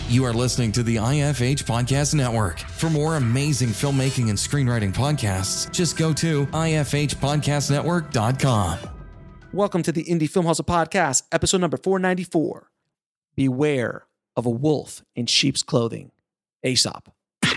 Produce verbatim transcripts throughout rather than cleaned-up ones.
You are listening to the I F H Podcast Network. For more amazing filmmaking and screenwriting podcasts, just go to I F H podcast network dot com. Welcome to the Indie Film Hustle Podcast, episode number four ninety-four. Beware of a wolf in sheep's clothing. Aesop.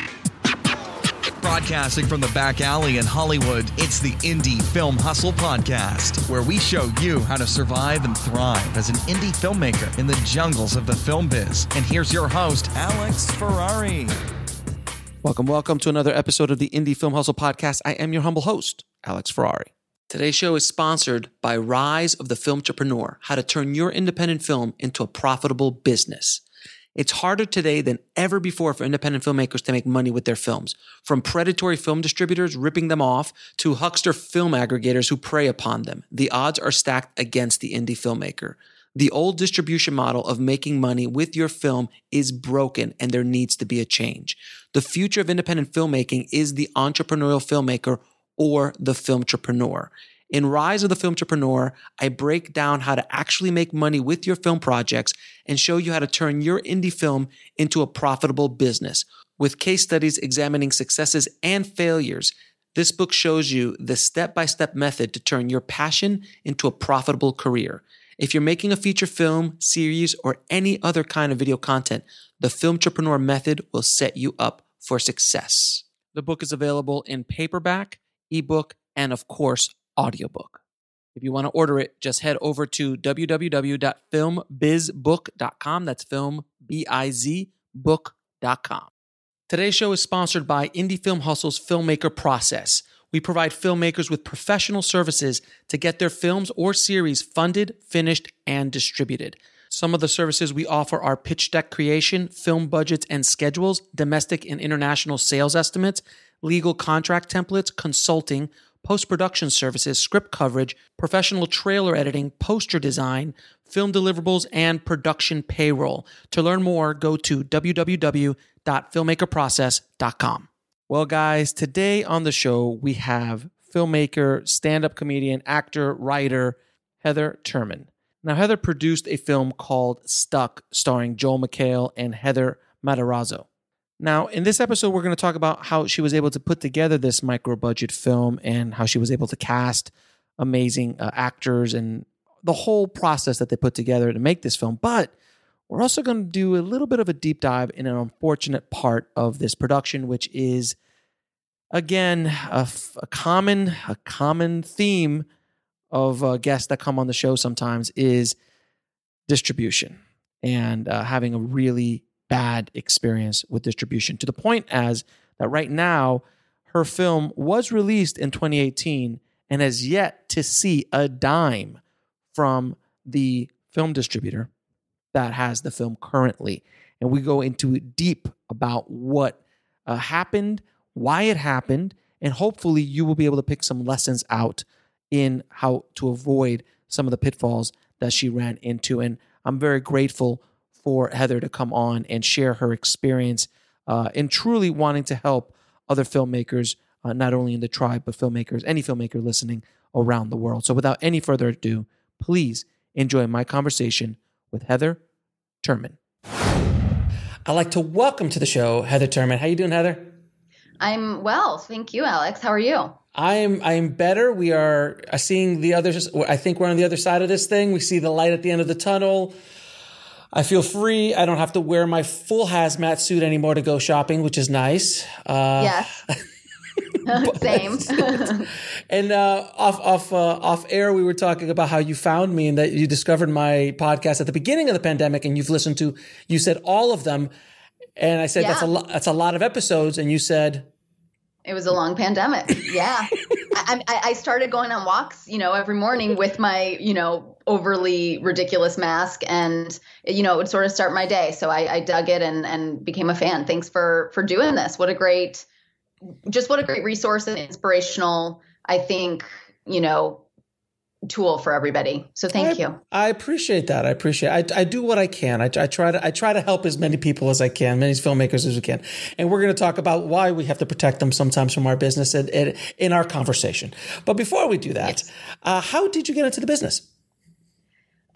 Broadcasting from the back alley in Hollywood, it's the Indie Film Hustle Podcast, where we show you how to survive and thrive as an indie filmmaker in the jungles of the film biz. And here's your host, Alex Ferrari. Welcome, welcome to another episode of the Indie Film Hustle Podcast. I am your humble host, Alex Ferrari. Today's show is sponsored by Rise of the Filmtrepreneur, how to turn your independent film into a profitable business. It's harder today than ever before for independent filmmakers to make money with their films. From predatory film distributors ripping them off to huckster film aggregators who prey upon them, the odds are stacked against the indie filmmaker. The old distribution model of making money with your film is broken, and there needs to be a change. The future of independent filmmaking is the entrepreneurial filmmaker or the filmtrepreneur. In Rise of the Filmtrepreneur, I break down how to actually make money with your film projects and show you how to turn your indie film into a profitable business. With case studies examining successes and failures, this book shows you the step-by-step method to turn your passion into a profitable career. If you're making a feature film, series, or any other kind of video content, the Filmtrepreneur method will set you up for success. The book is available in paperback, ebook, and of course, audiobook. If you want to order it, just head over to w w w dot film biz book dot com. That's film, B I Z, book dot com. Today's show is sponsored by Indie Film Hustle's Filmmaker Process. We provide filmmakers with professional services to get their films or series funded, finished, and distributed. Some of the services we offer are pitch deck creation, film budgets and schedules, domestic and international sales estimates, legal contract templates, consulting, post-production services, script coverage, professional trailer editing, poster design, film deliverables, and production payroll. To learn more, go to w w w dot filmmaker process dot com. Well, guys, today on the show, we have filmmaker, stand-up comedian, actor, writer, Heather Turman. Now, Heather produced a film called Stuck, starring Joel McHale and Heather Matarazzo. Now, in this episode, we're going to talk about how she was able to put together this micro-budget film and how she was able to cast amazing uh, actors and the whole process that they put together to make this film. But we're also going to do a little bit of a deep dive in an unfortunate part of this production, which is, again, a, a common a common theme of uh, guests that come on the show sometimes is distribution and uh, having a really bad experience with distribution, to the point as that right now her film was released in twenty eighteen and has yet to see a dime from the film distributor that has the film currently. And we go into deep about what uh, happened, why it happened, and hopefully you will be able to pick some lessons out in how to avoid some of the pitfalls that she ran into. And I'm very grateful for Heather to come on and share her experience uh, in truly wanting to help other filmmakers, uh, not only in the tribe, but filmmakers, any filmmaker listening around the world. So without any further ado, please enjoy my conversation with Heather Turman. I'd like to welcome to the show Heather Turman. How you doing, Heather? I'm well. Thank you, Alex. How are you? I'm I'm better. We are seeing the other, I think we're on the other side of this thing. We see the light at the end of the tunnel. I feel free. I don't have to wear my full hazmat suit anymore to go shopping, which is nice. Uh, yes. Same. And uh, off off uh, off air, we were talking about how you found me and that you discovered my podcast at the beginning of the pandemic, and you've listened to. You said all of them, and I said yeah. that's a lot. That's a lot of episodes, and you said it was a long pandemic. Yeah, I, I, I started going on walks, you know, every morning with my, you know, overly ridiculous mask, and you know, it would sort of start my day. So I, I dug it and and became a fan. Thanks for for doing this. What a great, just what a great resource and inspirational, I think, you know, tool for everybody. So thank I, you. I appreciate that. I appreciate it. I, I do what I can. I, I try to I try to help as many people as I can, many filmmakers as we can. And we're going to talk about why we have to protect them sometimes from our business and, and in our conversation. But before we do that, yes. uh, how did you get into the business?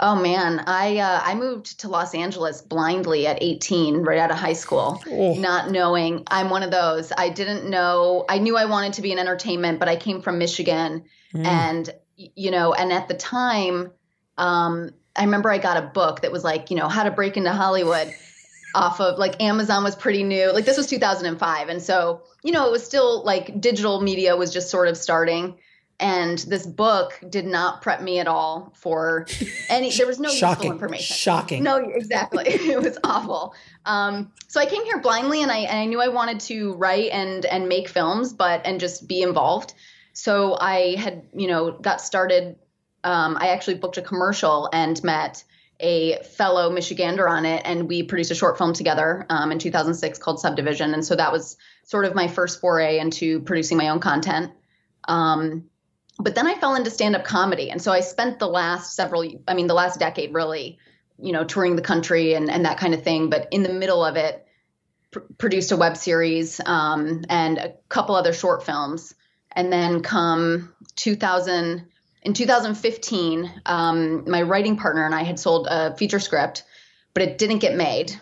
Oh man, I uh, I moved to Los Angeles blindly at eighteen, right out of high school, oh. not knowing. I'm one of those. I didn't know. I knew I wanted to be in entertainment, but I came from Michigan, mm. and you know, and at the time, um, I remember I got a book that was like, you know, how to break into Hollywood, off of like Amazon was pretty new. Like this was two thousand five, and so you know, it was still like digital media was just sort of starting. And this book did not prep me at all for any, there was no Shocking. useful information. Shocking. No, exactly. It was awful. Um, so I came here blindly and I, and I knew I wanted to write and, and make films, but, and just be involved. So I had, you know, got started. Um, I actually booked a commercial and met a fellow Michigander on it. And we produced a short film together um, in two thousand six called Subdivision. And so that was sort of my first foray into producing my own content. Um, But then I fell into stand-up comedy. And so I spent the last several, I mean, the last decade really, you know, touring the country and, and that kind of thing. But in the middle of it, pr- produced a web series um, and a couple other short films. And then come two thousand, in two thousand fifteen, um, my writing partner and I had sold a feature script, but it didn't get made.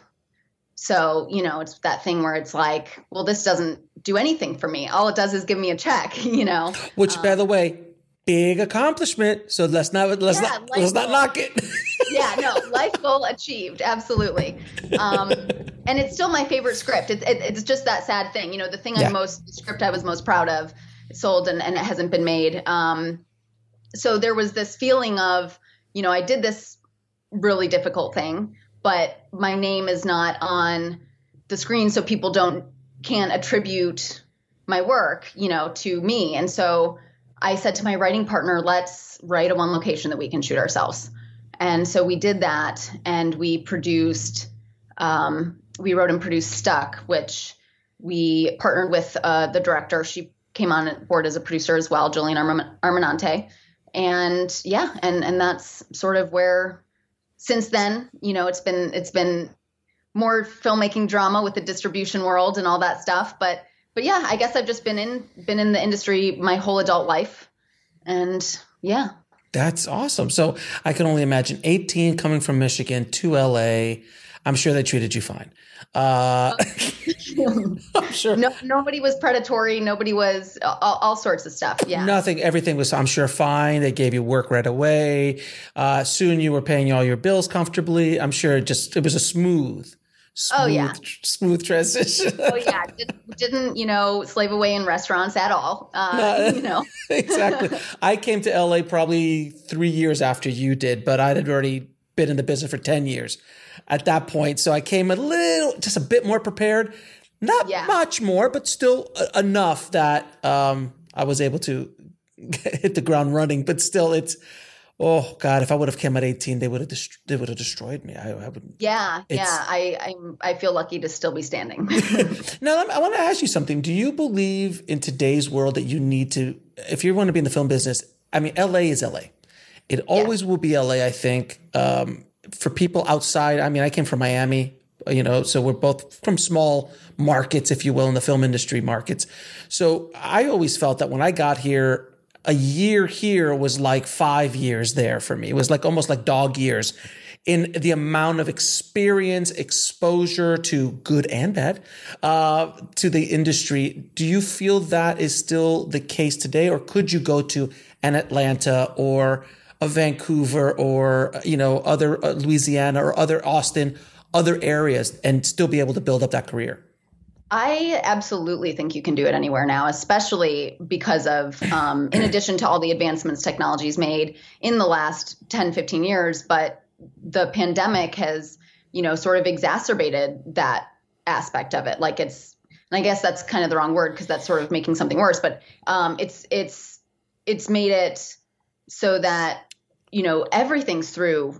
So, you know, it's that thing where it's like, well, this doesn't do anything for me. All it does is give me a check, you know. Which, um, by the way, big accomplishment. So let's not let's yeah, not let's not knock it. Yeah, no, life goal achieved, absolutely. Um, and it's still my favorite script. It's it, it's just that sad thing, you know. The thing yeah. I'm most the script I was most proud of sold and, and it hasn't been made. Um, so there was this feeling of, you know, I did this really difficult thing, but my name is not on the screen, so people don't can't attribute my work, you know, to me. And so I said to my writing partner, let's write a one location that we can shoot ourselves. And so we did that, and we produced, um, we wrote and produced Stuck, which we partnered with uh, the director. She came on board as a producer as well, Jillian Arm- Arminante. And yeah, and and that's sort of where. Since then, you know, it's been it's been more filmmaking drama with the distribution world and all that stuff. But but yeah, I guess I've just been in been in the industry my whole adult life. And yeah. That's awesome. So I can only imagine eighteen coming from Michigan to L A. I'm sure they treated you fine. Uh, I'm sure. No, nobody was predatory. Nobody was all, all sorts of stuff. Yeah. Nothing. Everything was, I'm sure, fine. They gave you work right away. Uh, soon you were paying all your bills comfortably. I'm sure it just, it was a smooth, smooth, oh, yeah. smooth transition. Oh, yeah. Didn't, didn't, you know, slave away in restaurants at all. Uh, no, you know. Exactly. I came to L A probably three years after you did, but I had already been in the business for ten years. At that point. So I came a little, just a bit more prepared, not yeah. much more, but still enough that um, I was able to hit the ground running. But still, it's, oh God, if I would have come at eighteen, they would have dest- they would have destroyed me. I, I would. Yeah, yeah. I, I I feel lucky to still be standing. Now, I want to ask you something. Do you believe in today's world that you need to, if you want to be in the film business? I mean, L A is L A. It always yeah. will be L A. I think. Um, For people outside, I mean, I came from Miami, you know, so we're both from small markets, if you will, in the film industry markets. So I always felt that when I got here, a year here was like five years there for me. It was like almost like dog years in the amount of experience, exposure to good and bad, uh, to the industry. Do you feel that is still the case today, or could you go to an Atlanta or a Vancouver or, you know, other uh, Louisiana or other Austin, other areas and still be able to build up that career? I absolutely think you can do it anywhere now, especially because of, um, in addition to all the advancements technology's made in the last ten, fifteen years, but the pandemic has, you know, sort of exacerbated that aspect of it. Like it's, and I guess that's kind of the wrong word because that's sort of making something worse, but um, it's, it's, it's made it so that, you know, everything's through.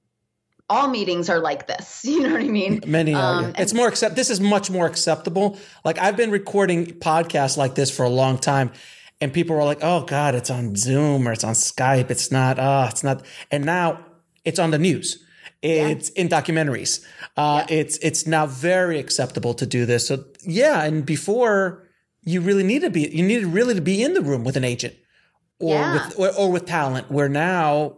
All meetings are like this. You know what I mean? Many are. Um, yeah. It's more accept. This is much more acceptable. Like I've been recording podcasts like this for a long time, and people were like, "Oh God, it's on Zoom or it's on Skype. It's not. Ah, uh, it's not." And now it's on the news. It's yeah. in documentaries. Uh, yeah. It's it's now very acceptable to do this. So yeah, and before you really need to be, you needed really to be in the room with an agent or yeah. with or, or with talent. Where now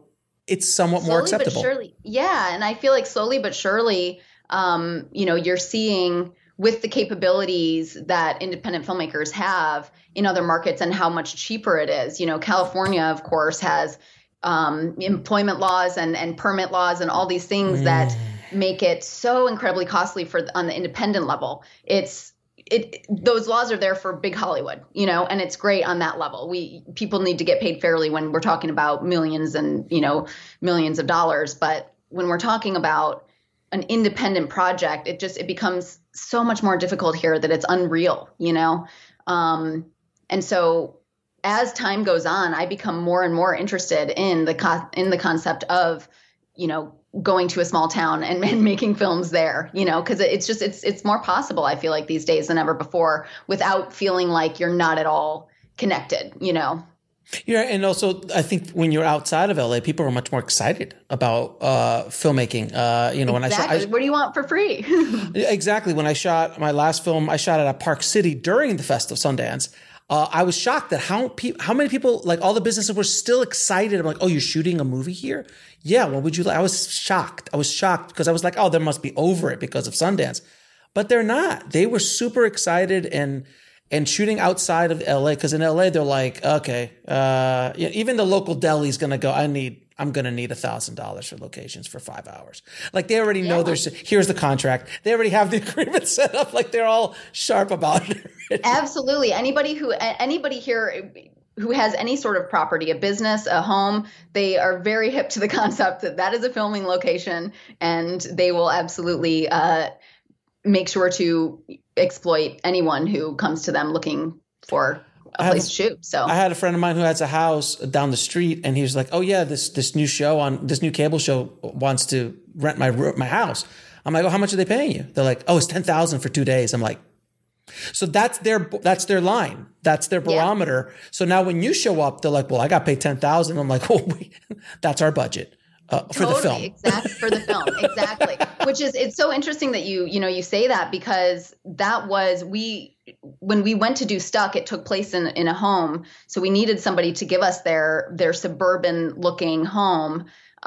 it's somewhat slowly more acceptable. But surely, yeah. And I feel like slowly but surely, um, you know, you're seeing with the capabilities that independent filmmakers have in other markets and how much cheaper it is. You know, California, of course, has um, employment laws and, and permit laws and all these things mm. that make it so incredibly costly for on the independent level. It's it those laws are there for big Hollywood, you know, and it's great on that level. We people need to get paid fairly when we're talking about millions and, you know, millions of dollars. But when we're talking about an independent project, it just it becomes so much more difficult here that it's unreal, you know. Um, and so as time goes on, I become more and more interested in the co- in the concept of, you know, going to a small town and, and making films there, you know, because it's just it's it's more possible, I feel like, these days than ever before, without feeling like you're not at all connected, you know. Yeah, and also I think when you're outside of L A, people are much more excited about uh, filmmaking. Uh, you know, exactly. when I shot, I, what do you want for free? Exactly. When I shot my last film, I shot it at Park City during the Fest of Sundance. Uh, I was shocked at how pe- how many people, like all the businesses, were still excited. I'm like, oh, you're shooting a movie here? Yeah. What would you like? I was shocked. I was shocked because I was like, oh, they must be over it because of Sundance, but they're not. They were super excited and. And shooting outside of L A, because in L A they're like, okay, uh, you know, even the local deli is gonna go. I need, I'm gonna need a thousand dollars for locations for five hours. Like they already know yeah. there's. Here's the contract. They already have the agreement set up. Like they're all sharp about it. Absolutely. Anybody who, anybody here who has any sort of property, a business, a home, they are very hip to the concept that that is a filming location, and they will absolutely uh, make sure to exploit anyone who comes to them looking for a place to shoot. So I had a friend of mine who has a house down the street, and he was like, "Oh yeah, this this new show on this new cable show wants to rent my my house." I'm like, "Oh, how much are they paying you?" They're like, "Oh, it's ten thousand for two days." I'm like, so that's their that's their line, that's their barometer. Yeah. So now when you show up, they're like, "Well, I got paid ten thousand." I'm like, "Oh, wait, that's our budget." Uh, for totally, the film. exactly, for the film, exactly. Which is, it's so interesting that you, you know, you say that, because that was, we, when we went to do Stuck, it took place in, in a home. So we needed somebody to give us their, their suburban looking home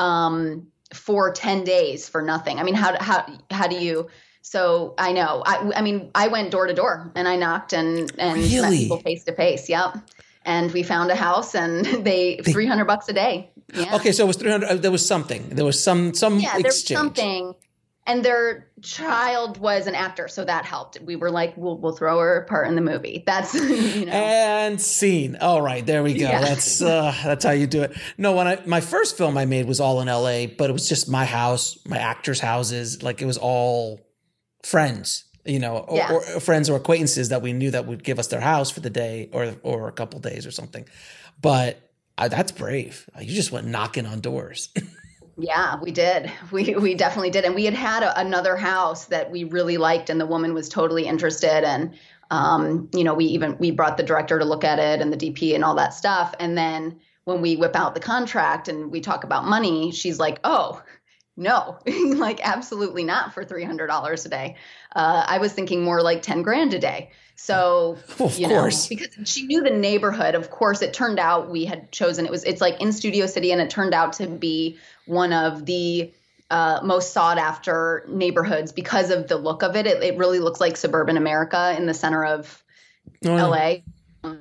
um, for ten days for nothing. I mean, how, how, how do you, so I know, I, I mean, I went door to door and I knocked and, and really? met people face to face. Yep. And we found a house, and they, they three hundred bucks a day. Yeah. Okay, so it was three hundred. There was something. There was some some yeah, exchange. there was something. And their child was an actor, so that helped. We were like, we'll we'll throw her a part in the movie. That's you know. And scene. All right, there we go. Yeah. That's uh, that's how you do it. No, when I my first film I made was all in L A, but it was just my house, my actors' houses. Like it was all friends. You know, or, yeah. or friends or acquaintances that we knew that would give us their house for the day or or a couple days or something. But uh, that's brave. You just went knocking on doors. Yeah, we did. We we definitely did. And we had had a, another house that we really liked, and the woman was totally interested. And, um, you know, we even we brought the director to look at it and the D P and all that stuff. And then when we whip out the contract and we talk about money, she's like, oh, no, like absolutely not for three hundred dollars a day. Uh, I was thinking more like ten grand a day. So, well, of you course. know, because she knew the neighborhood, of course, it turned out we had chosen, it was, it's like in Studio City, and it turned out to be one of the uh, most sought after neighborhoods because of the look of it. It, it really looks like suburban America in the center of oh, L A. Yeah.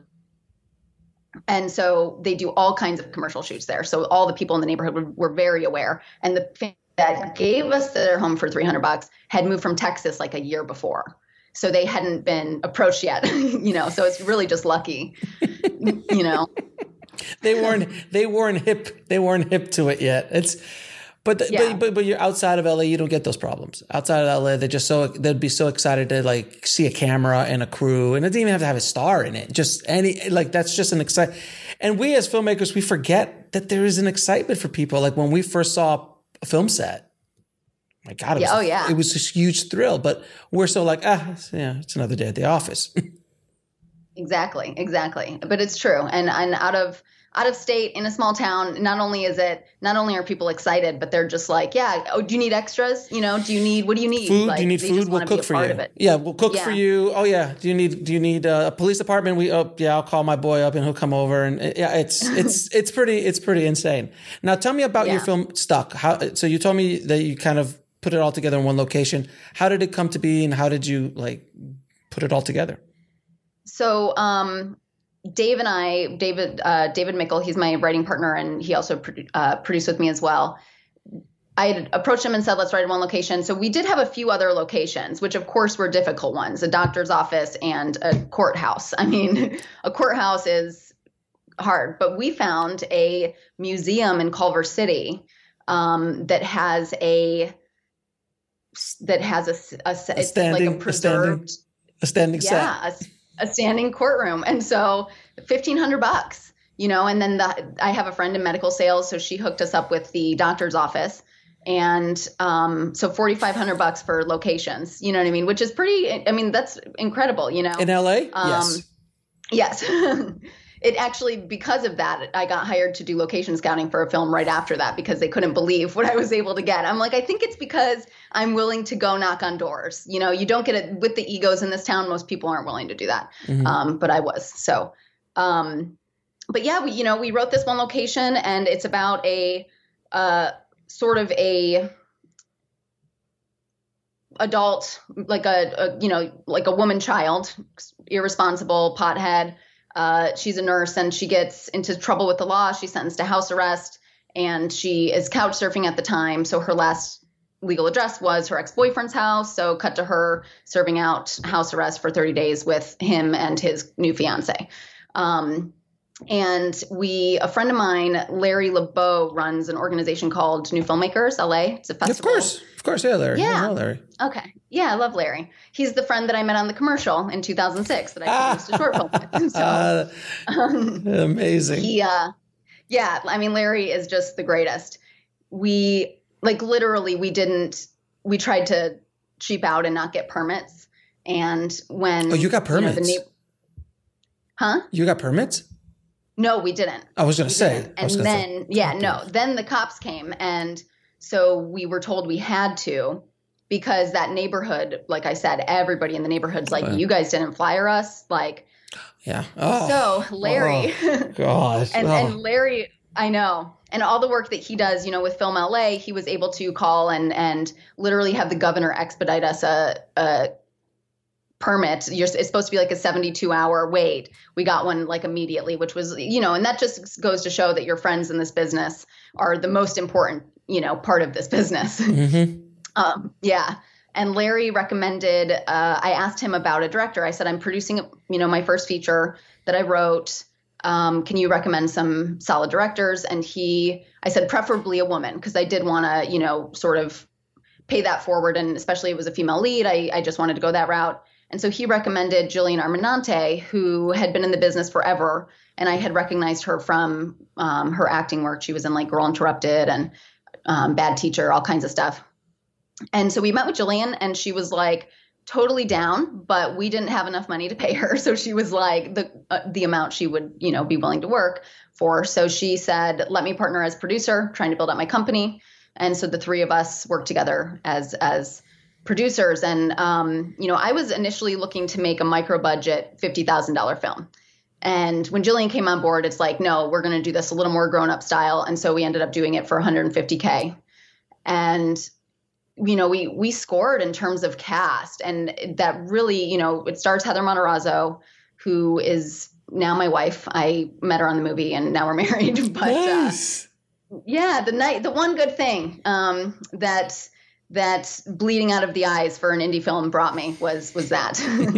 And so they do all kinds of commercial shoots there. So all the people in the neighborhood were, were very aware. And the family that gave us their home for three hundred bucks had moved from Texas like a year before. So they hadn't been approached yet, you know, so it's really just lucky, you know. They weren't, they weren't hip, they weren't hip to it yet. It's, but, yeah. but, but, but you're outside of L A, you don't get those problems. Outside of L A, they're just so, they'd be so excited to like see a camera and a crew, and it doesn't even have to have a star in it. Just any, like, that's just an excite. And we as filmmakers, we forget that there is an excitement for people. Like when we first saw a film set, my God, it was, yeah, oh, yeah. it was this huge thrill, but we're so like, ah, yeah, it's another day at the office. Exactly, exactly. But it's true. And and out of out of state in a small town, not only is it, not only are people excited, but they're just like, yeah, oh, do you need extras? You know, do you need, what do you need? Food? Like, do you need they food? just We'll wanna be cook a for part you. of it. Yeah, we'll cook Yeah. for you. Oh yeah. Do you need, do you need uh, a police department? We, oh yeah, I'll call my boy up and he'll come over. And uh, yeah, it's, it's, it's pretty, it's pretty insane. Now tell me about Yeah. your film Stuck. How, so you told me that you kind of put it all together in one location. How did it come to be and how did you like put it all together? So, um, Dave and I, David, uh, David Mickle, he's my writing partner, and he also produ- uh, produced with me as well. I had approached him and said, let's write in one location. So we did have a few other locations, which of course were difficult ones, a doctor's office and a courthouse. I mean, a courthouse is hard, but we found a museum in Culver City um, that has a, that has a, a, a it's standing, like a preserved, a standing, a standing yeah, set. A, a standing courtroom. And so fifteen hundred bucks, you know, and then the, I have a friend in medical sales. So she hooked us up with the doctor's office. And um, so forty-five hundred bucks for locations, you know what I mean? Which is pretty, I mean, that's incredible, you know? In L A? Um, yes. Yes. It actually, because of that, I got hired to do location scouting for a film right after that because they couldn't believe what I was able to get. I'm like, I think it's because I'm willing to go knock on doors. You know, you don't get it with the egos in this town. Most people aren't willing to do that. Mm-hmm. Um, but I was. So, um, but yeah, we, you know, we wrote this one location and it's about a uh, sort of a adult, like a, a, you know, like a woman child, irresponsible, pothead. Uh, she's a nurse and she gets into trouble with the law. She's sentenced to house arrest and she is couch surfing at the time. So her last legal address was her ex-boyfriend's house. So cut to her serving out house arrest for thirty days with him and his new fiance. Um, and we, a friend of mine, Larry LeBeau, runs an organization called New Filmmakers L A. It's a festival. Of course. Of course. Yeah, Larry. Yeah. I know Larry. Okay. Yeah, I love Larry. He's the friend that I met on the commercial in two thousand six that I produced a short film with. So, uh, um, amazing. He, uh, yeah, I mean, Larry is just the greatest. We, like, literally, we didn't, we tried to cheap out and not get permits. And when. Oh, you got permits? You know, the na- huh? You got permits? No, we didn't. I was going to say. Didn't. And then, say. yeah, no, then the cops came. And so we were told we had to. Because that neighborhood, like I said, everybody in the neighborhood's like, oh, yeah. You guys didn't flyer us. Like, yeah. Oh, so Larry, oh, God. and, oh. and Larry, I know. And all the work that he does, you know, with Film L A, he was able to call and, and literally have the governor expedite us a, a permit. You're, it's supposed to be like a seventy-two hour wait. We got one like immediately, which was, you know, and that just goes to show that your friends in this business are the most important, you know, part of this business. Mm-hmm. Um, yeah. And Larry recommended, uh, I asked him about a director. I said, I'm producing, you know, my first feature that I wrote. Um, can you recommend some solid directors? And he, I said, preferably a woman, because I did want to, you know, sort of pay that forward. And especially it was a female lead. I, I just wanted to go that route. And so he recommended Jillian Armenante, who had been in the business forever. And I had recognized her from um, her acting work. She was in like Girl Interrupted and um, Bad Teacher, all kinds of stuff. And so we met with Jillian and she was like totally down, but we didn't have enough money to pay her. So she was like the uh, the amount she would, you know, be willing to work for. So she said, let me partner as producer, trying to build up my company. And so the three of us worked together as as producers. And, um, you know, I was initially looking to make a micro budget fifty thousand dollars film. And when Jillian came on board, it's like, no, we're going to do this a little more grown up style. And so we ended up doing it for one hundred fifty K. And you know, we we scored in terms of cast, and that really, you know, it stars Heather Matarazzo, who is now my wife. I met her on the movie, and now we're married. But nice. uh, yeah, the night, the one good thing um, that that bleeding out of the eyes for an indie film brought me was was that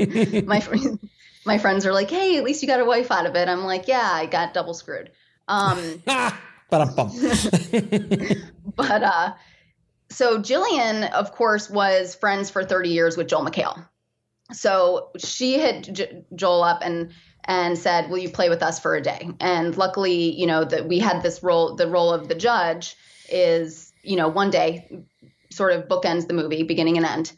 my my friends are like, hey, at least you got a wife out of it. I'm like, yeah, I got double screwed. Um, but uh. So Jillian, of course, was friends for thirty years with Joel McHale. So she hit J- Joel up and and said, will you play with us for a day? And luckily, you know, that we had this role, the role of the judge is, you know, one day sort of bookends the movie, beginning and end.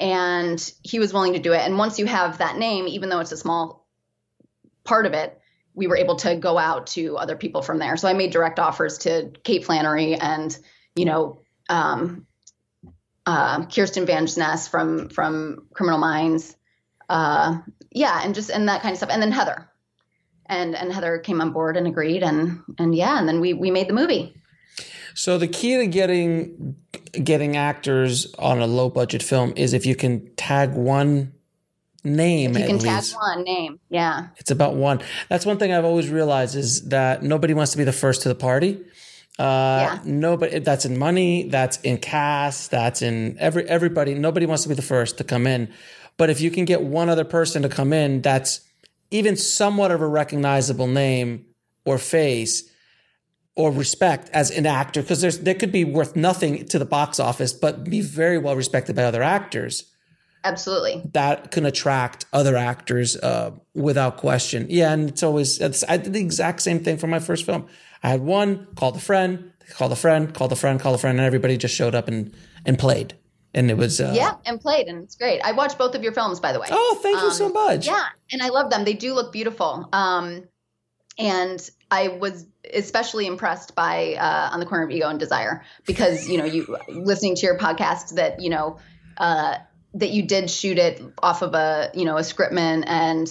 And he was willing to do it. And once you have that name, even though it's a small part of it, we were able to go out to other people from there. So I made direct offers to Kate Flannery and, you know, um, uh, Kirsten Van Ness from, from Criminal Minds. Uh, yeah. And just, and that kind of stuff. And then Heather and, and Heather came on board and agreed. And, and yeah, and then we, we made the movie. So the key to getting, getting actors on a low budget film is if you can tag one name, if you at can least. tag one name. Yeah. It's about one. That's one thing I've always realized is that nobody wants to be the first to the party. Uh, yeah. Nobody, that's in money, that's in cast, that's in every, everybody, nobody wants to be the first to come in. But if you can get one other person to come in, that's even somewhat of a recognizable name or face or respect as an actor, because there's, there could be worth nothing to the box office, but be very well respected by other actors. Absolutely. That can attract other actors uh, without question. Yeah, and it's always, it's, I did the exact same thing for my first film. I had one, called a friend, called a friend, called a friend, called a friend, and everybody just showed up and, and played. And it was... Uh, yeah, and played, and it's great. I watched both of your films, by the way. Oh, thank you um, so much. Yeah, and I love them. They do look beautiful. Um, and I was especially impressed by uh, On the Corner of Ego and Desire, because, you know, you listening to your podcast that, you know, uh, that you did shoot it off of a, you know, a scriptman and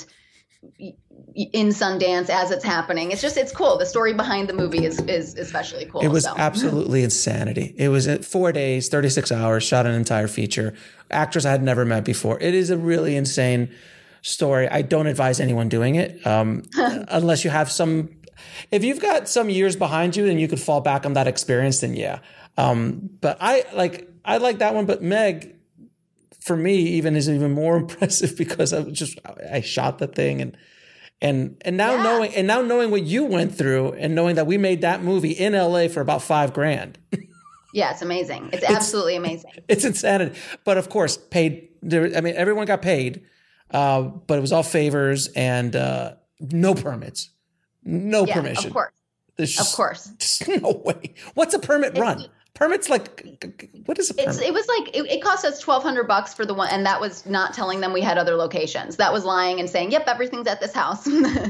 in Sundance as it's happening. It's just, it's cool. The story behind the movie is, is especially cool. It was so. absolutely insanity. It was four days, thirty-six hours, shot an entire feature. Actors I had never met before. It is a really insane story. I don't advise anyone doing it um, unless you have some, if you've got some years behind you and you could fall back on that experience, then yeah. Um, but I like, I like that one, but Meg, for me, even is even more impressive because I just I shot the thing and and and now yeah. knowing and now knowing what you went through and knowing that we made that movie in L A for about five grand. Yeah, it's amazing. It's, it's absolutely amazing. It's insanity. But of course, paid. There, I mean, everyone got paid, uh, but it was all favors and uh, no permits, no yeah, permission. Of course, just, of course. Just no way. What's a permit it's, run? Permits like what is a permit? It's, it was like it, it cost us twelve hundred bucks for the one, and that was not telling them we had other locations. That was lying and saying, "Yep, everything's at this house."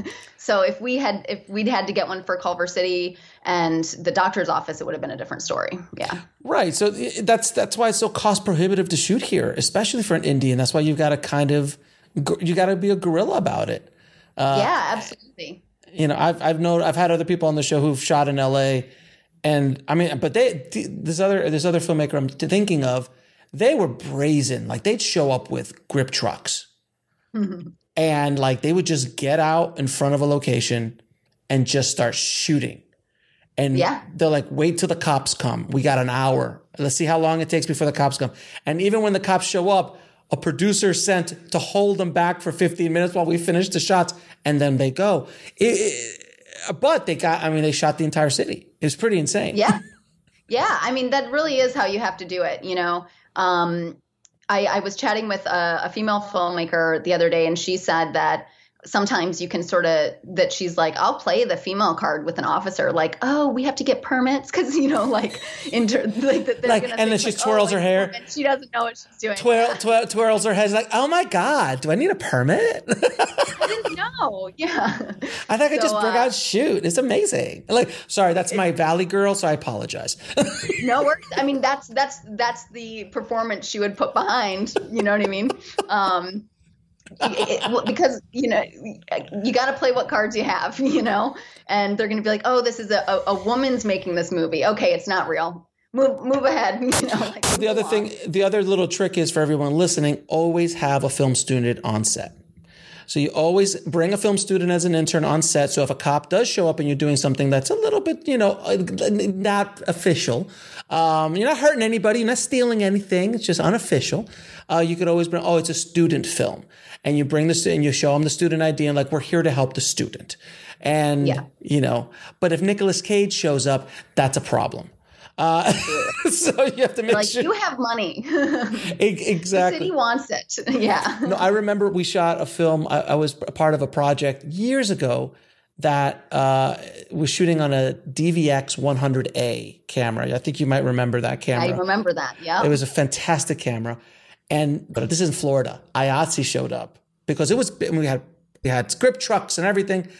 So if we had if we'd had to get one for Culver City and the doctor's office, it would have been a different story. Yeah, right. So that's that's why it's so cost prohibitive to shoot here, especially for an indie, and that's why you've got to kind of you got to be a guerrilla about it. Uh, yeah, absolutely. You know, I've I've known I've had other people on the show who've shot in L A. And I mean, but they, this other, this other filmmaker I'm thinking of, they were brazen. Like they'd show up with grip trucks mm-hmm. and like they would just get out in front of a location and just start shooting. And yeah. they're like, wait till the cops come. We got an hour. Let's see how long it takes before the cops come. And even when the cops show up, a producer sent to hold them back for fifteen minutes while we finish the shots. And then they go. It, it, But they got, I mean, they shot the entire city. It was pretty insane. Yeah. Yeah. I mean, that really is how you have to do it. You know, um, I, I was chatting with a, a female filmmaker the other day, and she said that sometimes you can sort of, that she's like, I'll play the female card with an officer. Like, oh, we have to get permits. Cause you know, like, inter- like, that like and then she like, twirls oh, her hair. And she doesn't know what she's doing. Twirl, twirl, twirls her head. Like, oh my God, do I need a permit? I didn't know. Yeah. I think so, I just broke uh, out shoot. It's amazing. Like, sorry, that's my Valley girl. So I apologize. No worries. I mean, that's, that's, that's the performance she would put behind, you know what I mean? Um, It, it, because, you know, you got to play what cards you have, you know, and they're going to be like, oh, this is a, a, a woman's making this movie. Okay, it's not real. Move move ahead. You know, like, the other thing, the other little trick is for everyone listening, always have a film student on set. So you always bring a film student as an intern on set. So if a cop does show up and you're doing something that's a little bit, you know, not official, um, you're not hurting anybody, you're not stealing anything. It's just unofficial. Uh, you could always bring, oh, it's a student film. And you bring this and you show them the student I D and like, we're here to help the student. And, yeah. you know, but if Nicolas Cage shows up, that's a problem. Uh, so you have to make like, sure. You have money. Exactly. The city wants it. Yeah. No, I remember we shot a film. I, I was a part of a project years ago that uh, was shooting on a D V X one hundred A camera. I think you might remember that camera. I remember that. Yeah. It was a fantastic camera. And, but this is in Florida. I A T S E showed up because it was, we had, we had script trucks and everything. But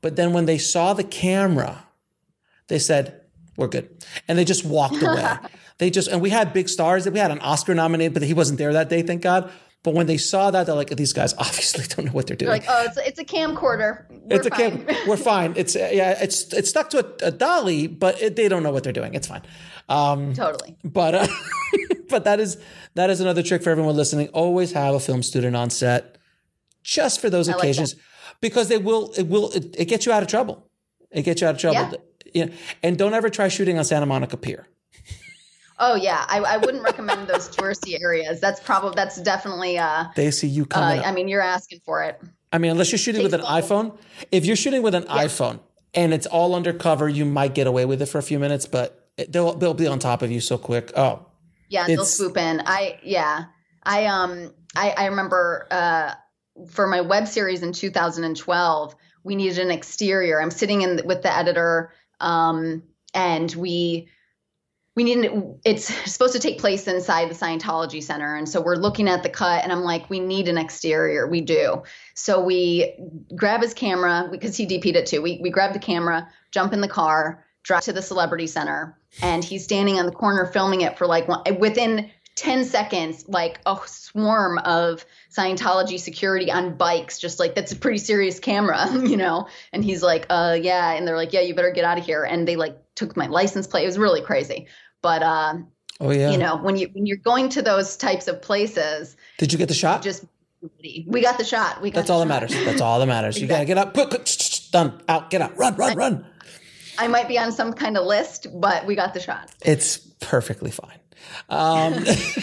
But then when they saw the camera, they said, we're good. And they just walked away. They just, and we had big stars. We had an Oscar nominated, but he wasn't there that day, thank God. But when they saw that, they're like, these guys obviously don't know what they're doing. They're like, oh, it's, it's a camcorder. We're it's a fine. cam. We're fine. It's, uh, yeah, it's, it's stuck to a, a dolly, but it, they don't know what they're doing. It's fine. Um, Totally. But, uh, but that is, that is another trick for everyone listening. Always have a film student on set just for those I like occasions, that. because it will, it will, it, it gets you out of trouble. It gets you out of trouble. Yeah. Yeah. And don't ever try shooting on Santa Monica Pier. Oh yeah, I, I wouldn't recommend those touristy areas. That's probably that's definitely. Uh, They see you coming. uh, up. I mean, you're asking for it. I mean, unless you're shooting Take with an photos. iPhone. If you're shooting with an iPhone and it's all undercover, you might get away with it for a few minutes, but it- they'll they'll be on top of you so quick. Oh, Yeah, they'll It's- swoop in. I yeah, I um I I remember uh for my web series in two thousand twelve, we needed an exterior. I'm sitting in with the editor, um, and we. We need it's supposed to take place inside the Scientology Center. And so we're looking at the cut and I'm like, we need an exterior. We do. So we grab his camera because he D P'd it too. We, we grab the camera, jump in the car, drive to the Celebrity Center. And he's standing on the corner filming it for like one, within ten seconds, like a swarm of Scientology security on bikes, just like, that's a pretty serious camera, you know? And he's like, uh, yeah. And they're like, yeah, you better get out of here. And they like took my license plate. It was really crazy. But, uh, oh yeah. you know, when you, when you're going to those types of places, Did you get the shot? just, we got the shot. We got That's the all that shot. matters. That's all that matters. You gotta get up, quick, quick, done, out, get out, run, run, run. I might be on some kind of list, but we got the shot. It's perfectly fine. Um,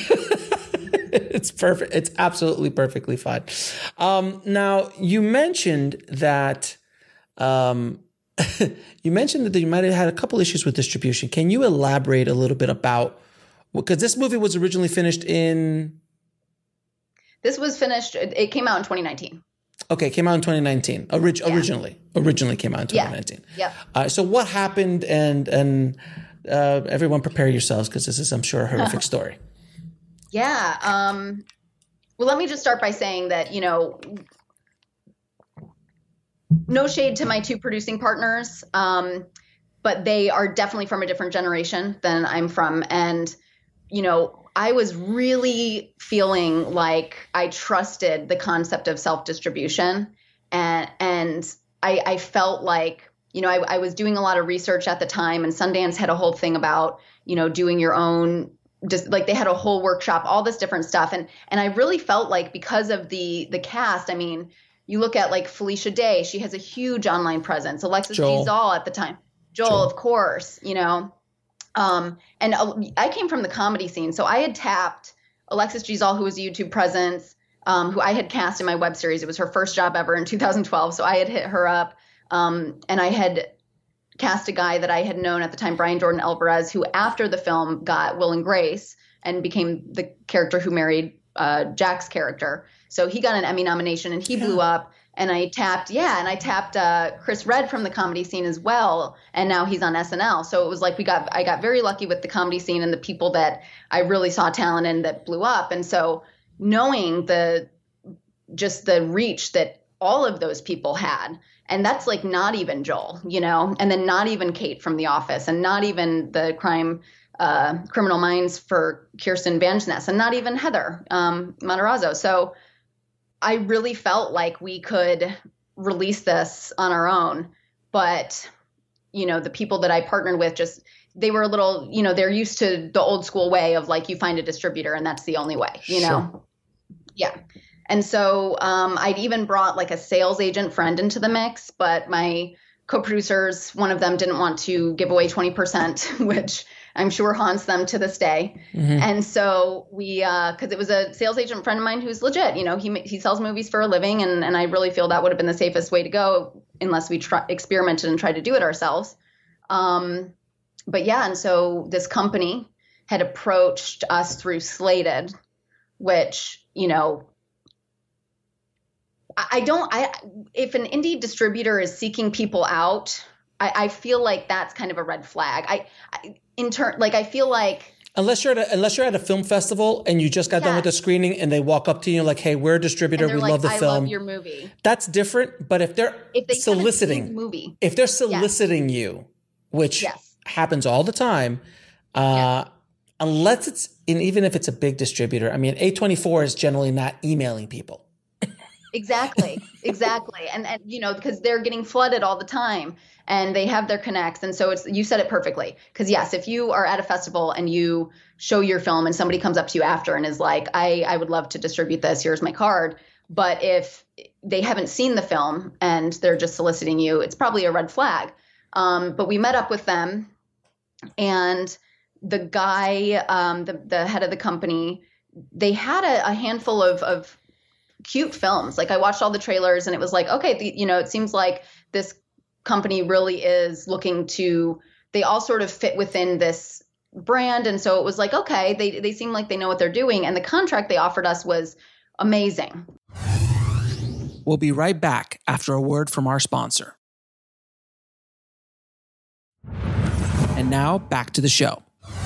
it's perfect. It's absolutely perfectly fine. Um, now you mentioned that, um, you mentioned that you might have had a couple issues with distribution. Can you elaborate a little bit about, because this movie was originally finished in, This was finished. It it came out in twenty nineteen. okay, it came out in twenty nineteen. Orig- Yeah. Originally, originally came out in Yeah. twenty nineteen. Yep. Uh, so what happened? And and uh, everyone prepare yourselves because this is, I'm sure, a horrific story. Yeah. Um, well, let me just start by saying that, you know, no shade to my two producing partners, um, but they are definitely from a different generation than I'm from. And, you know, I was really feeling like I trusted the concept of self-distribution. And, and I, I felt like, you know, I, I was doing a lot of research at the time, and Sundance had a whole thing about, you know, doing your own, just like they had a whole workshop, all this different stuff. And, and I really felt like because of the, the cast, I mean, you look at like Felicia Day, she has a huge online presence. Alexis Joel. Giselle at the time, Joel, Joel. of course, you know, um, and uh, I came from the comedy scene. So I had tapped Alexis Giselle, who was a YouTube presence, um, who I had cast in my web series. It was her first job ever in two thousand twelve. So I had hit her up. Um, and I had cast a guy that I had known at the time, Brian Jordan Alvarez, who after the film got Will and Grace and became the character who married uh, Jack's character. So he got an Emmy nomination and he blew up. And I tapped, yeah, and I tapped uh, Chris Redd from the comedy scene as well. And now he's on S N L. So it was like we got, I got very lucky with the comedy scene and the people that I really saw talent in that blew up. And so knowing the, just the reach that all of those people had, and that's like not even Joel, you know, and then not even Kate from The Office, and not even the crime, uh, Criminal Minds for Kirsten Bandsness, and not even Heather um, Matarazzo. So I really felt like we could release this on our own, but you know, the people that I partnered with just, they were a little, you know, they're used to the old school way of like, you find a distributor and that's the only way, you know? Sure. Yeah. And so um, I'd even brought like a sales agent friend into the mix, but my co-producers, one of them didn't want to give away twenty percent, which I'm sure haunts them to this day. Mm-hmm. And so we, uh, cause it was a sales agent friend of mine who's legit, you know, he, he sells movies for a living. And, and I really feel that would have been the safest way to go unless we try, experimented and tried to do it ourselves. Um, but yeah. And so this company had approached us through Slated, which, you know, I don't, I, if an indie distributor is seeking people out, I, I feel like that's kind of a red flag. I, I in turn, like, I feel like Unless you're at a, unless you're at a film festival and you just got Yeah. done with the screening and they walk up to you like, "Hey, we're a distributor. And they're We like, love the I film." love your movie. That's different. But if they're If they haven't soliciting, seen the movie. if they're soliciting you, which Yes. happens all the time, uh, unless it's and even if it's a big distributor, I mean, A twenty-four is generally not emailing people. Exactly. Exactly. And, and, you know, because they're getting flooded all the time and they have their connects. And so it's, you said it perfectly. Because yes, if you are at a festival and you show your film and somebody comes up to you after and is like, I, I would love to distribute this. Here's my card. But if they haven't seen the film and they're just soliciting you, it's probably a red flag. Um, but we met up with them and the guy, um, the, the head of the company, they had a, a handful of, of cute films. Like I watched all the trailers and it was like, okay, the, you know, it seems like this company really is looking to, they all sort of fit within this brand. And so it was like, okay, they, they seem like they know what they're doing. And the contract they offered us was amazing. We'll be right back after a word from our sponsor. And now back to the show.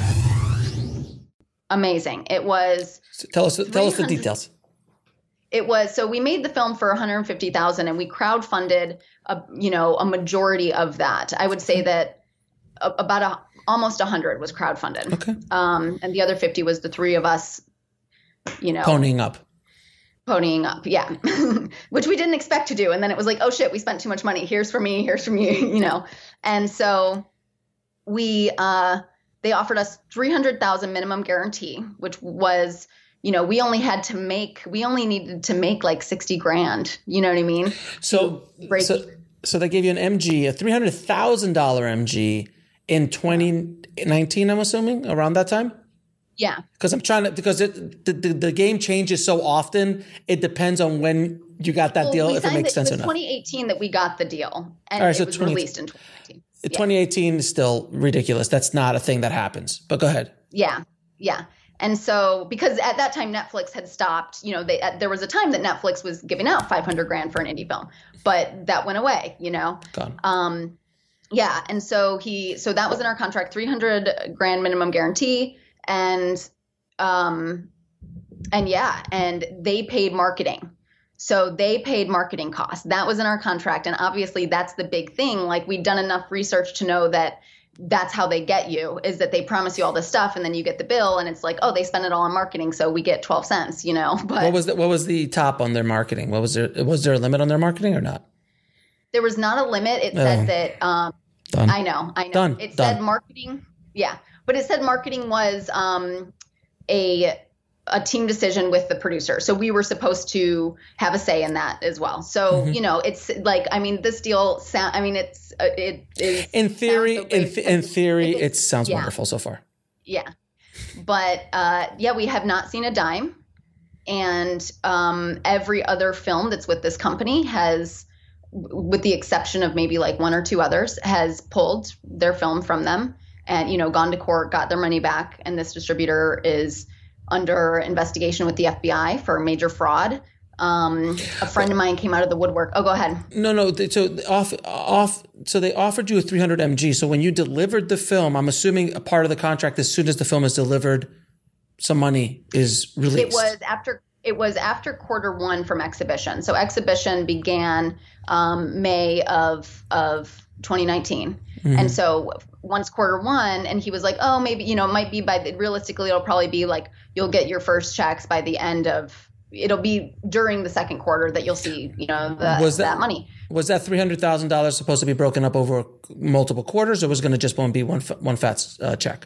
Amazing. It was, So tell us, tell us the details. it was, so we made the film for one hundred fifty thousand and we crowdfunded a, you know, a majority of that. I would say that a, about a, almost a hundred was crowdfunded. Okay. Um, and the other fifty was the three of us, you know, Ponying up. ponying up. Yeah. Which we didn't expect to do. And then it was like, oh shit, we spent too much money. Here's for me. Here's from you, you know? And so we, uh, they offered us three hundred thousand minimum guarantee, which was, you know, we only had to make, we only needed to make like sixty grand. You know what I mean? So, Break- so, so they gave you an M G, a three hundred thousand dollars M G in twenty nineteen, I'm assuming, around that time? Yeah. Because I'm trying to, because it, the, the, the game changes so often, it depends on when you got that Well, deal, we if it signed makes it, sense it or was not. twenty eighteen that we got the deal. And All right, it so was twenty released in twenty nineteen. Yeah. twenty eighteen is still ridiculous. That's not a thing that happens. But go ahead. Yeah. Yeah. And so, because at that time Netflix had stopped, you know, they, uh, there was a time that Netflix was giving out five hundred grand for an indie film, but that went away, you know? Gone. Um, yeah. And so he, so that was in our contract, three hundred grand minimum guarantee. And, um, and yeah, and they paid marketing. So they paid marketing costs. That was in our contract. And obviously that's the big thing. Like we'd done enough research to know that that's how they get you, is that they promise you all this stuff and then you get the bill and it's like, oh, they spend it all on marketing. So we get twelve cents, you know, but What was the, what was the top on their marketing? What was there, was there a limit on their marketing or not? there was not a limit. It Oh. said that, um, Done. I know, I know. Done, It done. said marketing. Yeah. But it said marketing was, um, a, a team decision with the producer. So we were supposed to have a say in that as well. So, Mm-hmm. you know, it's like, I mean, this deal sound, I mean, it's, uh, it is In theory, sounds so in, great th- in theory, because- it sounds yeah. wonderful so far. Yeah. But, uh, yeah, we have not seen a dime. And, um, every other film that's with this company has, w- with the exception of maybe like one or two others, has pulled their film from them and, you know, gone to court, got their money back. And this distributor is under investigation with the F B I for major fraud. Um, a friend of mine came out of the woodwork. Oh, go ahead. No, no. th- So off, off. So they offered you a three hundred M G. So when you delivered the film, I'm assuming a part of the contract, as soon as the film is delivered, some money is released. It was after it was after quarter one from exhibition. So exhibition began um, May of of twenty nineteen, Mm-hmm. and so once quarter one, and he was like, oh, maybe you know, it might be by the, realistically, it'll probably be like you'll get your first checks by the end of. It'll be during the second quarter that you'll see, you know, the, Was that, that- money. Was that three hundred thousand dollars supposed to be broken up over multiple quarters, or was going to just one be one f- one fat uh, check?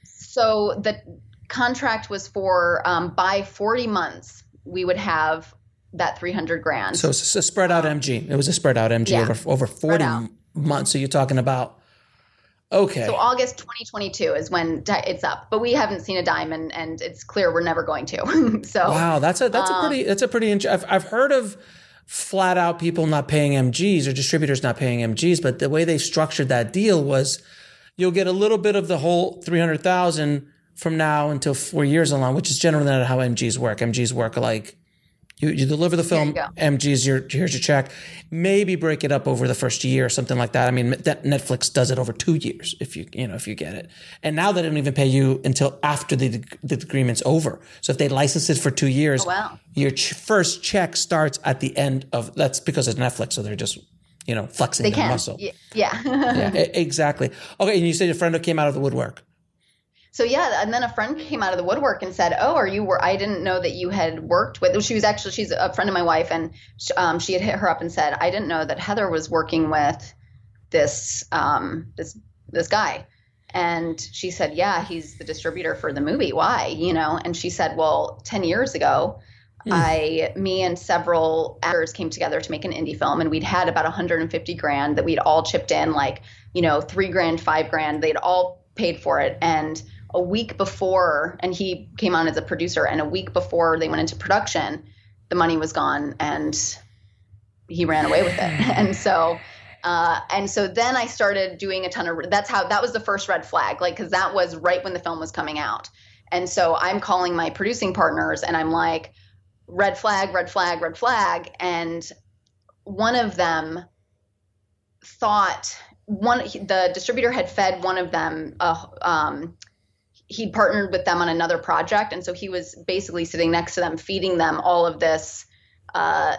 So the contract was for um, by forty months, we would have that three hundred grand. So it's a spread out M G. It was a spread out M G Yeah. over over forty out. m- months. So you're talking about okay. So August twenty twenty-two is when di- it's up, but we haven't seen a dime, and, and it's clear we're never going to. so Wow, that's a that's a Um, pretty that's a pretty. int- I've I've heard of flat out people not paying M Gs or distributors not paying M Gs, but the way they structured that deal was you'll get a little bit of the whole three hundred thousand from now until four years along, which is generally not how M Gs work. M Gs work like You, you deliver the film, Here you go. M G's your, here's your check. Maybe break it up over the first year or something like that. I mean, that Netflix does it over two years if you, you know, if you get it. And now they don't even pay you until after the, the agreement's over. So if they license it for two years, Oh, wow. your ch- first check starts at the end of, that's because it's Netflix. So they're just, you know, flexing They their can. muscle. Y- Yeah. Yeah, e- exactly. Okay. And you said your friend who came out of the woodwork. So yeah, and then a friend came out of the woodwork and said, "Oh, are you? Were I didn't know that you had worked with." She was actually she's a friend of my wife, and um, she had hit her up and said, "I didn't know that Heather was working with this um, this this guy." And she said, "Yeah, he's the distributor for the movie. Why? You know?" And she said, "Well, ten years ago, mm. I, me and several actors came together to make an indie film, and we'd had about one hundred fifty grand that we'd all chipped in, like you know, three grand, five grand. They'd all paid for it, and." A week before, and he came on as a producer, and a week before they went into production, the money was gone and he ran away with it. And so, uh, and so then I started doing a ton of, that's how, that was the first red flag, like, cause that was right when the film was coming out. And so I'm calling my producing partners and I'm like, red flag, red flag, red flag. And one of them thought one, the distributor had fed one of them, uh, um, he'd partnered with them on another project. And so he was basically sitting next to them, feeding them all of this uh,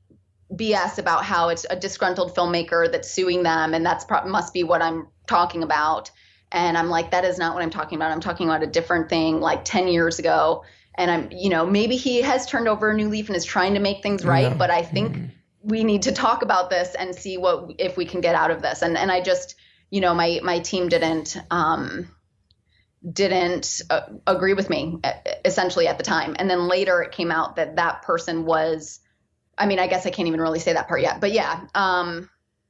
B S about how it's a disgruntled filmmaker that's suing them. And that's pro- must be what I'm talking about. And I'm like, that is not what I'm talking about. I'm talking about a different thing like ten years ago. And I'm, you know, maybe he has turned over a new leaf and is trying to make things right. No. But I think mm-hmm. we need to talk about this and see what, if we can get out of this. And, and I just, you know, my, my team didn't, um, didn't uh, agree with me essentially at the time. And then later it came out that that person was, I mean, I guess I can't even really say that part yet, but yeah. Um,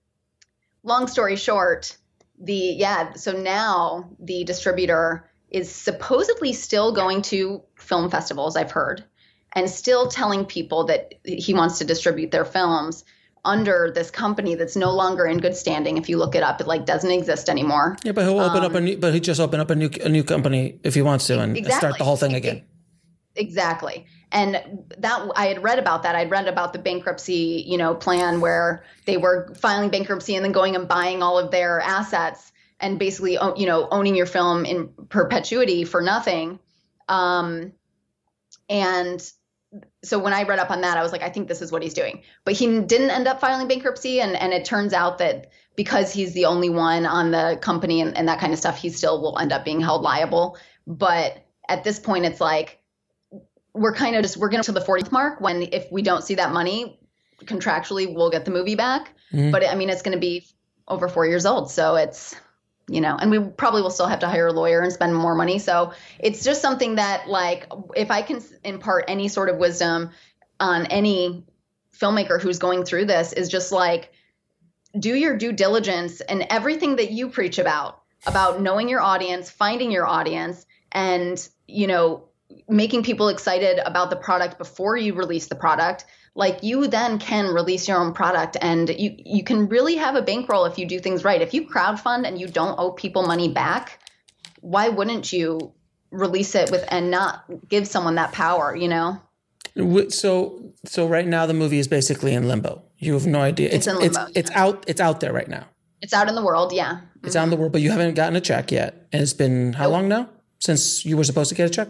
long story short, the, yeah. So now the distributor is supposedly still going to film festivals, I've heard, and still telling people that he wants to distribute their films under this company that's no longer in good standing. If you look it up, it like doesn't exist anymore. Yeah, but he'll open um, up a new, but he just open up a new a new company if he wants to and exactly. start the whole thing again. Exactly. And that I had read about that. I'd read about the bankruptcy, you know, plan where they were filing bankruptcy and then going and buying all of their assets and basically, you know, owning your film in perpetuity for nothing. Um, and so when I read up on that, I was like, I think this is what he's doing. But he didn't end up filing bankruptcy. And, and it turns out that because he's the only one on the company and, and that kind of stuff, he still will end up being held liable. But at this point, it's like, we're kind of just, we're going to the fortieth mark when if we don't see that money, contractually, we'll get the movie back. Mm-hmm. But I mean, it's going to be over four years old. So it's, you know, and we probably will still have to hire a lawyer and spend more money. So it's just something that, like, if I can impart any sort of wisdom on any filmmaker who's going through this, is just like, do your due diligence and everything that you preach about, about knowing your audience, finding your audience, and, you know, making people excited about the product before you release the product. Like, you then can release your own product and you, you can really have a bankroll if you do things right. If you crowdfund and you don't owe people money back, why wouldn't you release it with and not give someone that power, you know? So, so right now the movie is basically in limbo. You have no idea. It's, it's in limbo. It's, it's out. It's out there right now. It's out in the world. Yeah. It's mm-hmm. out in the world, but you haven't gotten a check yet. And it's been how nope. long now since you were supposed to get a check?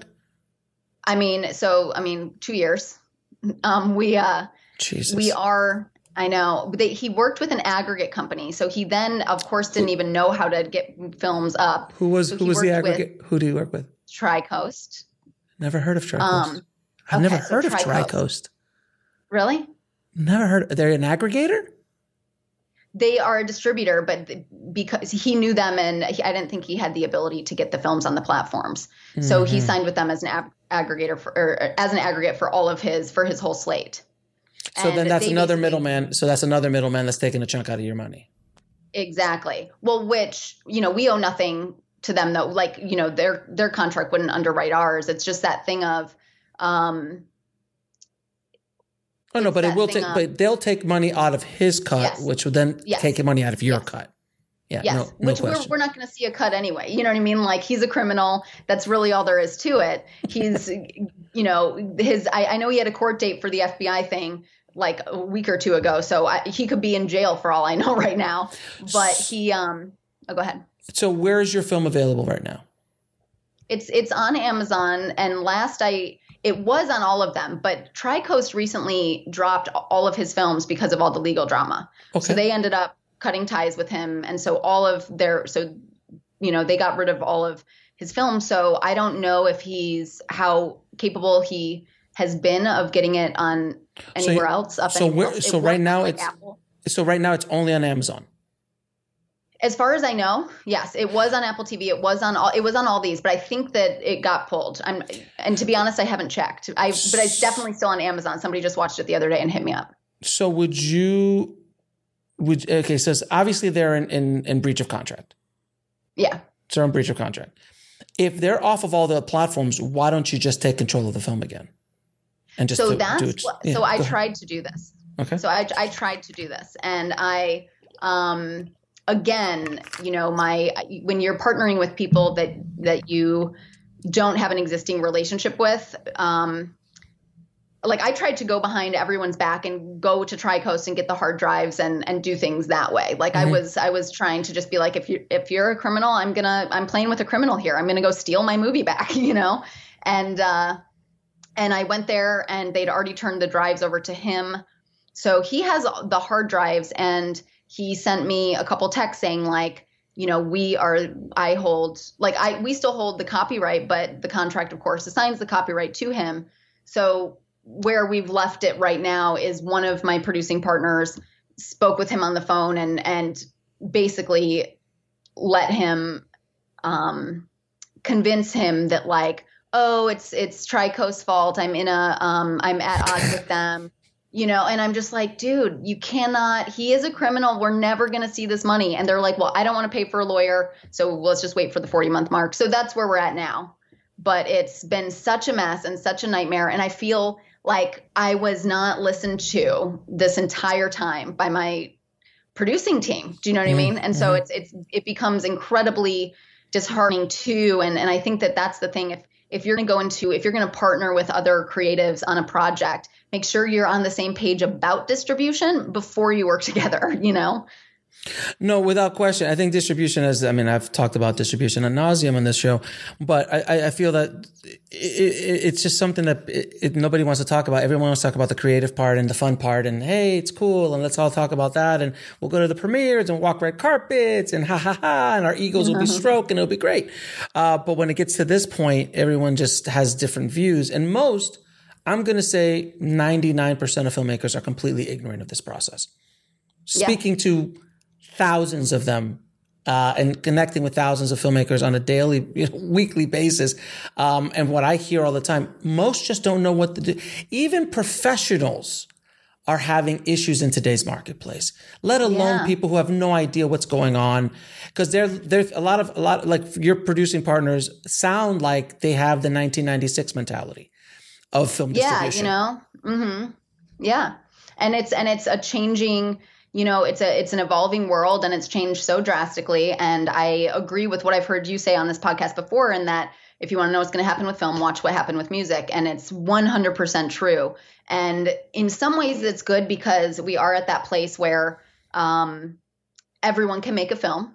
I mean, so, I mean, two years. Um, we, uh, Jesus. we are, I know they, he worked with an aggregate company. So he then of course didn't who, even know how to get films up. Who was, so who was the aggregate? Who do you work with? Tricoast. Never heard of Tricoast. Um, I've okay, never so heard Tricoast. of Tricoast. Really? Never heard. They're an aggregator? They are a distributor, but because he knew them and he, I didn't think he had the ability to get the films on the platforms. Mm-hmm. So he signed with them as an ag- aggregator for, or as an aggregate for all of his, for his whole slate. So and then that's another middleman. So that's another middleman that's taking a chunk out of your money. Exactly. Well, which, you know, we owe nothing to them though. Like, you know, their, their contract wouldn't underwrite ours. It's just that thing of, um, Oh no, but it will take. Of, but they'll take money out of his cut, yes. which would then yes. take money out of your yes. cut. Yeah, yes. no, no which question. we're, we're not going to see a cut anyway. You know what I mean? Like, he's a criminal. That's really all there is to it. He's you know, his, I, I know he had a court date for the F B I thing like a week or two ago. So I, he could be in jail for all I know right now, but he, um, oh, go ahead. So where is your film available right now? It's, it's on Amazon. And last I, it was on all of them, but Tri-Coast recently dropped all of his films because of all the legal drama. Okay. So they ended up cutting ties with him. And so all of their, so, you know, they got rid of all of his films. So I don't know if he's, how capable he has been of getting it on anywhere so, else. Up so where, so right now like it's, Apple. so right now it's only on Amazon. As far as I know, yes, it was on Apple T V. It was on all. It was on all these, but I think that it got pulled. I'm, and to be honest, I haven't checked. I, but it's definitely still on Amazon. Somebody just watched it the other day and hit me up. So would you? Would okay? So obviously they're in, in, in breach of contract. Yeah. So they're in breach of contract. If they're off of all the platforms, why don't you just take control of the film again? And just so do, that's do it. What, Yeah, so I ahead. tried to do this. Okay. So I I tried to do this, and I um. Again, you know, my when you're partnering with people that that you don't have an existing relationship with, um, like I tried to go behind everyone's back and go to Tri-Coast and get the hard drives and and do things that way. Like mm-hmm. I was I was trying to just be like, if you if you're a criminal, I'm gonna I'm playing with a criminal here. I'm gonna go steal my movie back, you know, and uh, and I went there and they'd already turned the drives over to him, so he has the hard drives and. He sent me a couple texts saying like, you know, we are, I hold, like I, we still hold the copyright, but the contract, of course, assigns the copyright to him. So where we've left it right now is one of my producing partners spoke with him on the phone and, and basically let him, um, convince him that like, oh, it's, it's Tri-Coast's fault. I'm in a, um, I'm at odds with them. You know, and I'm just like, dude, you cannot, he is a criminal. We're never going to see this money. And they're like, well, I don't want to pay for a lawyer. So let's just wait for the forty month mark. So that's where we're at now. But it's been such a mess and such a nightmare. And I feel like I was not listened to this entire time by my producing team. Do you know what mm-hmm. I mean? And so it's, it's, it becomes incredibly disheartening too. And, and I think that that's the thing. If, if you're going to go into, if you're going to partner with other creatives on a project, make sure you're on the same page about distribution before you work together, you know? No, without question. I think distribution is, I mean, I've talked about distribution ad nauseum on this show, but I, I feel that it, it, it's just something that it, it, nobody wants to talk about. Everyone wants to talk about the creative part and the fun part and, hey, it's cool. And let's all talk about that. And we'll go to the premieres and walk red carpets and ha ha ha. And our egos will be stroked and it'll be great. Uh, but when it gets to this point, everyone just has different views. And most, I'm going to say ninety-nine percent of filmmakers are completely ignorant of this process. Yeah. Speaking to thousands of them uh, and connecting with thousands of filmmakers on a daily, you know, weekly basis. Um, and what I hear all the time, most just don't know what to do. Even professionals are having issues in today's marketplace, let alone Yeah. people who have no idea what's going on. Because there, there's a lot of, a lot, like your producing partners sound like they have the nineteen ninety-six mentality of film distribution. Yeah, you know? Mm-hmm. Yeah. And it's, and it's a changing, you know, it's a, it's an evolving world and it's changed so drastically. And I agree with what I've heard you say on this podcast before, in that if you want to know what's going to happen with film, watch what happened with music. And it's one hundred percent true. And in some ways it's good because we are at that place where um, everyone can make a film,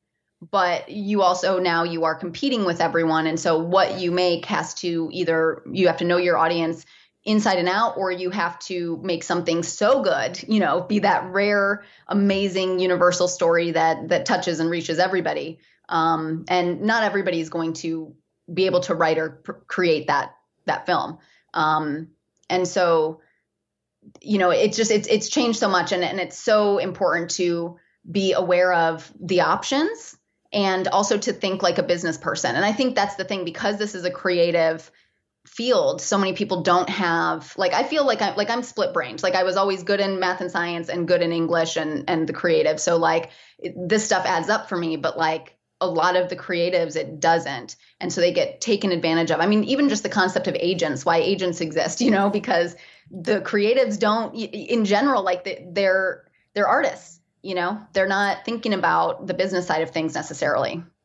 but you also now you are competing with everyone. And so what you make has to either, you have to know your audience inside and out, or you have to make something so good, you know, be that rare, amazing, universal story that that touches and reaches everybody. Um, and not everybody is going to be able to write or pr- create that that film. Um, and so, you know, it's just it's it's changed so much, and and it's so important to be aware of the options and also to think like a business person. And I think that's the thing, because this is a creative field, so many people don't have, like, I feel like I'm like I'm split brained. Like I was always good in math and science and good in English and and the creative. So like it, this stuff adds up for me, but like a lot of the creatives, it doesn't. And so they get taken advantage of. I mean, even just the concept of agents, why agents exist, you know, because the creatives don't, in general, like they, they're they're artists, you know, they're not thinking about the business side of things necessarily.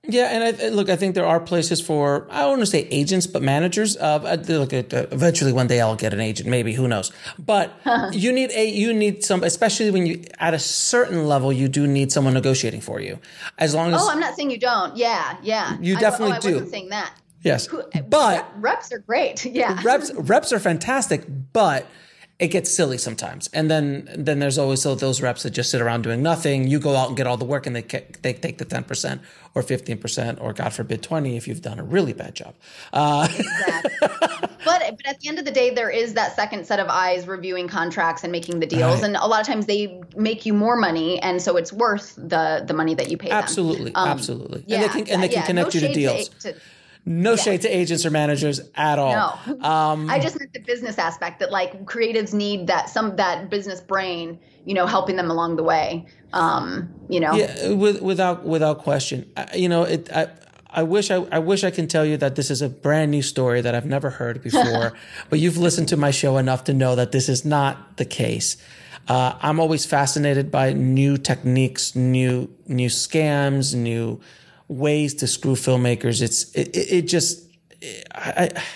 Yeah, and I, look, I think there are places for, I don't want to say agents, but managers. Uh, look, at, uh, eventually one day I'll get an agent, maybe, who knows? But you need a, you need some, especially when you, at a certain level, you do need someone negotiating for you. As long as. Oh, I'm not saying you don't. Yeah, yeah. You definitely I, oh, do. I wasn't saying that. Yes, Who, but. Reps are great. Yeah. Reps, reps are fantastic, but it gets silly sometimes. And then then there's always those reps that just sit around doing nothing. You go out and get all the work and they they take the ten percent or fifteen percent or God forbid twenty if you've done a really bad job. Uh, exactly. but, but at the end of the day, there is that second set of eyes reviewing contracts and making the deals. Right. And a lot of times they make you more money. And so it's worth the, the money that you pay absolutely, them. Absolutely. Um, yeah, and they can, and they can yeah, connect no you to deals. To, to, No yeah. shade to agents or managers at all. No, um, I just meant the business aspect that like creatives need that some that business brain, you know, helping them along the way. Um, you know, yeah, with, without without question. I, you know, it. I, I wish I, I wish I can tell you that this is a brand new story that I've never heard before, but you've listened to my show enough to know that this is not the case. Uh, I'm always fascinated by new techniques, new new scams, new ways to screw filmmakers. It's it, it, it just I, I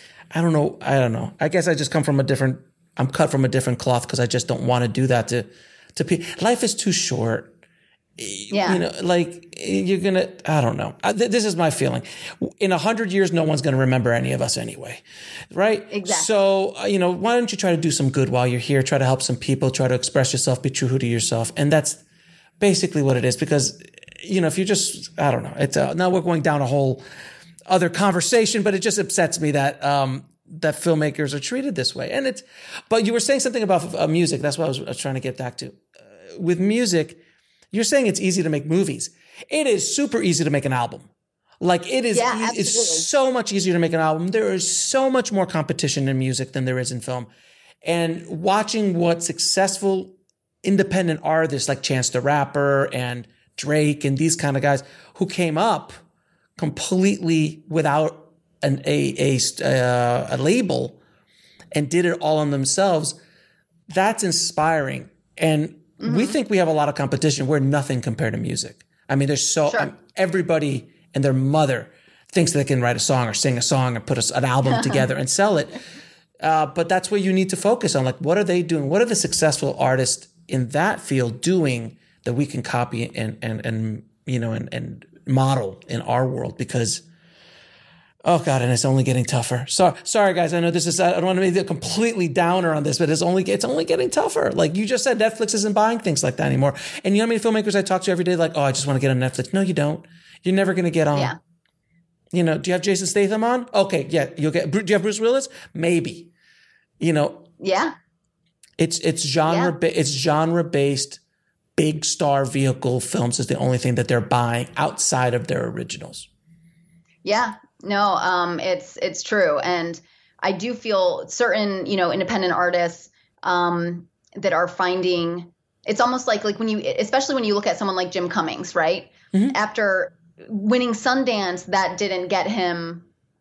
I don't know I don't know. I guess I just come from a different. I'm cut from a different cloth because I just don't want to do that to to people. Life is too short. Yeah. You know, like you're gonna. I don't know. This is my feeling. In a hundred years, no one's gonna remember any of us anyway, right? Exactly. So you know, why don't you try to do some good while you're here? Try to help some people. Try to express yourself. Be true to yourself, and that's basically what it is. Because you know, if you just, I don't know. It's uh, now we're going down a whole other conversation, but it just upsets me that um, that filmmakers are treated this way. And it's. But you were saying something about uh, music. That's what I was, I was trying to get back to. Uh, with music. You're saying it's easy to make movies. It is super easy to make an album. Like it is, yeah, e- it's so much easier to make an album. There is so much more competition in music than there is in film. And watching what successful independent artists like Chance the Rapper and Drake and these kind of guys who came up completely without an, a, a, uh, a label and did it all on themselves, that's inspiring. And mm-hmm. we think we have a lot of competition. We're nothing compared to music. I mean, there's so sure. um, everybody and their mother thinks they can write a song or sing a song or put a, an album together and sell it. Uh, but that's where you need to focus on. Like, what are they doing? What are the successful artists in that field doing that we can copy and and and you know and and model in our world? Because oh God, and it's only getting tougher. So, sorry, guys. I know this is, I don't want to make it a completely downer on this, but it's only, it's only getting tougher. Like you just said, Netflix isn't buying things like that anymore. And you know how many filmmakers I talk to every day, like, oh, I just want to get on Netflix. No, you don't. You're never going to get on. Yeah. You know, do you have Jason Statham on? Okay. Yeah. You'll get, do you have Bruce Willis? Maybe, you know. Yeah. It's, it's genre, yeah. it's genre based big star vehicle films is the only thing that they're buying outside of their originals. Yeah. No, um, it's it's true, and I do feel certain, you know, independent artists um, that are finding it's almost like like when you, especially when you look at someone like Jim Cummings, right? Mm-hmm. After winning Sundance, that didn't get him,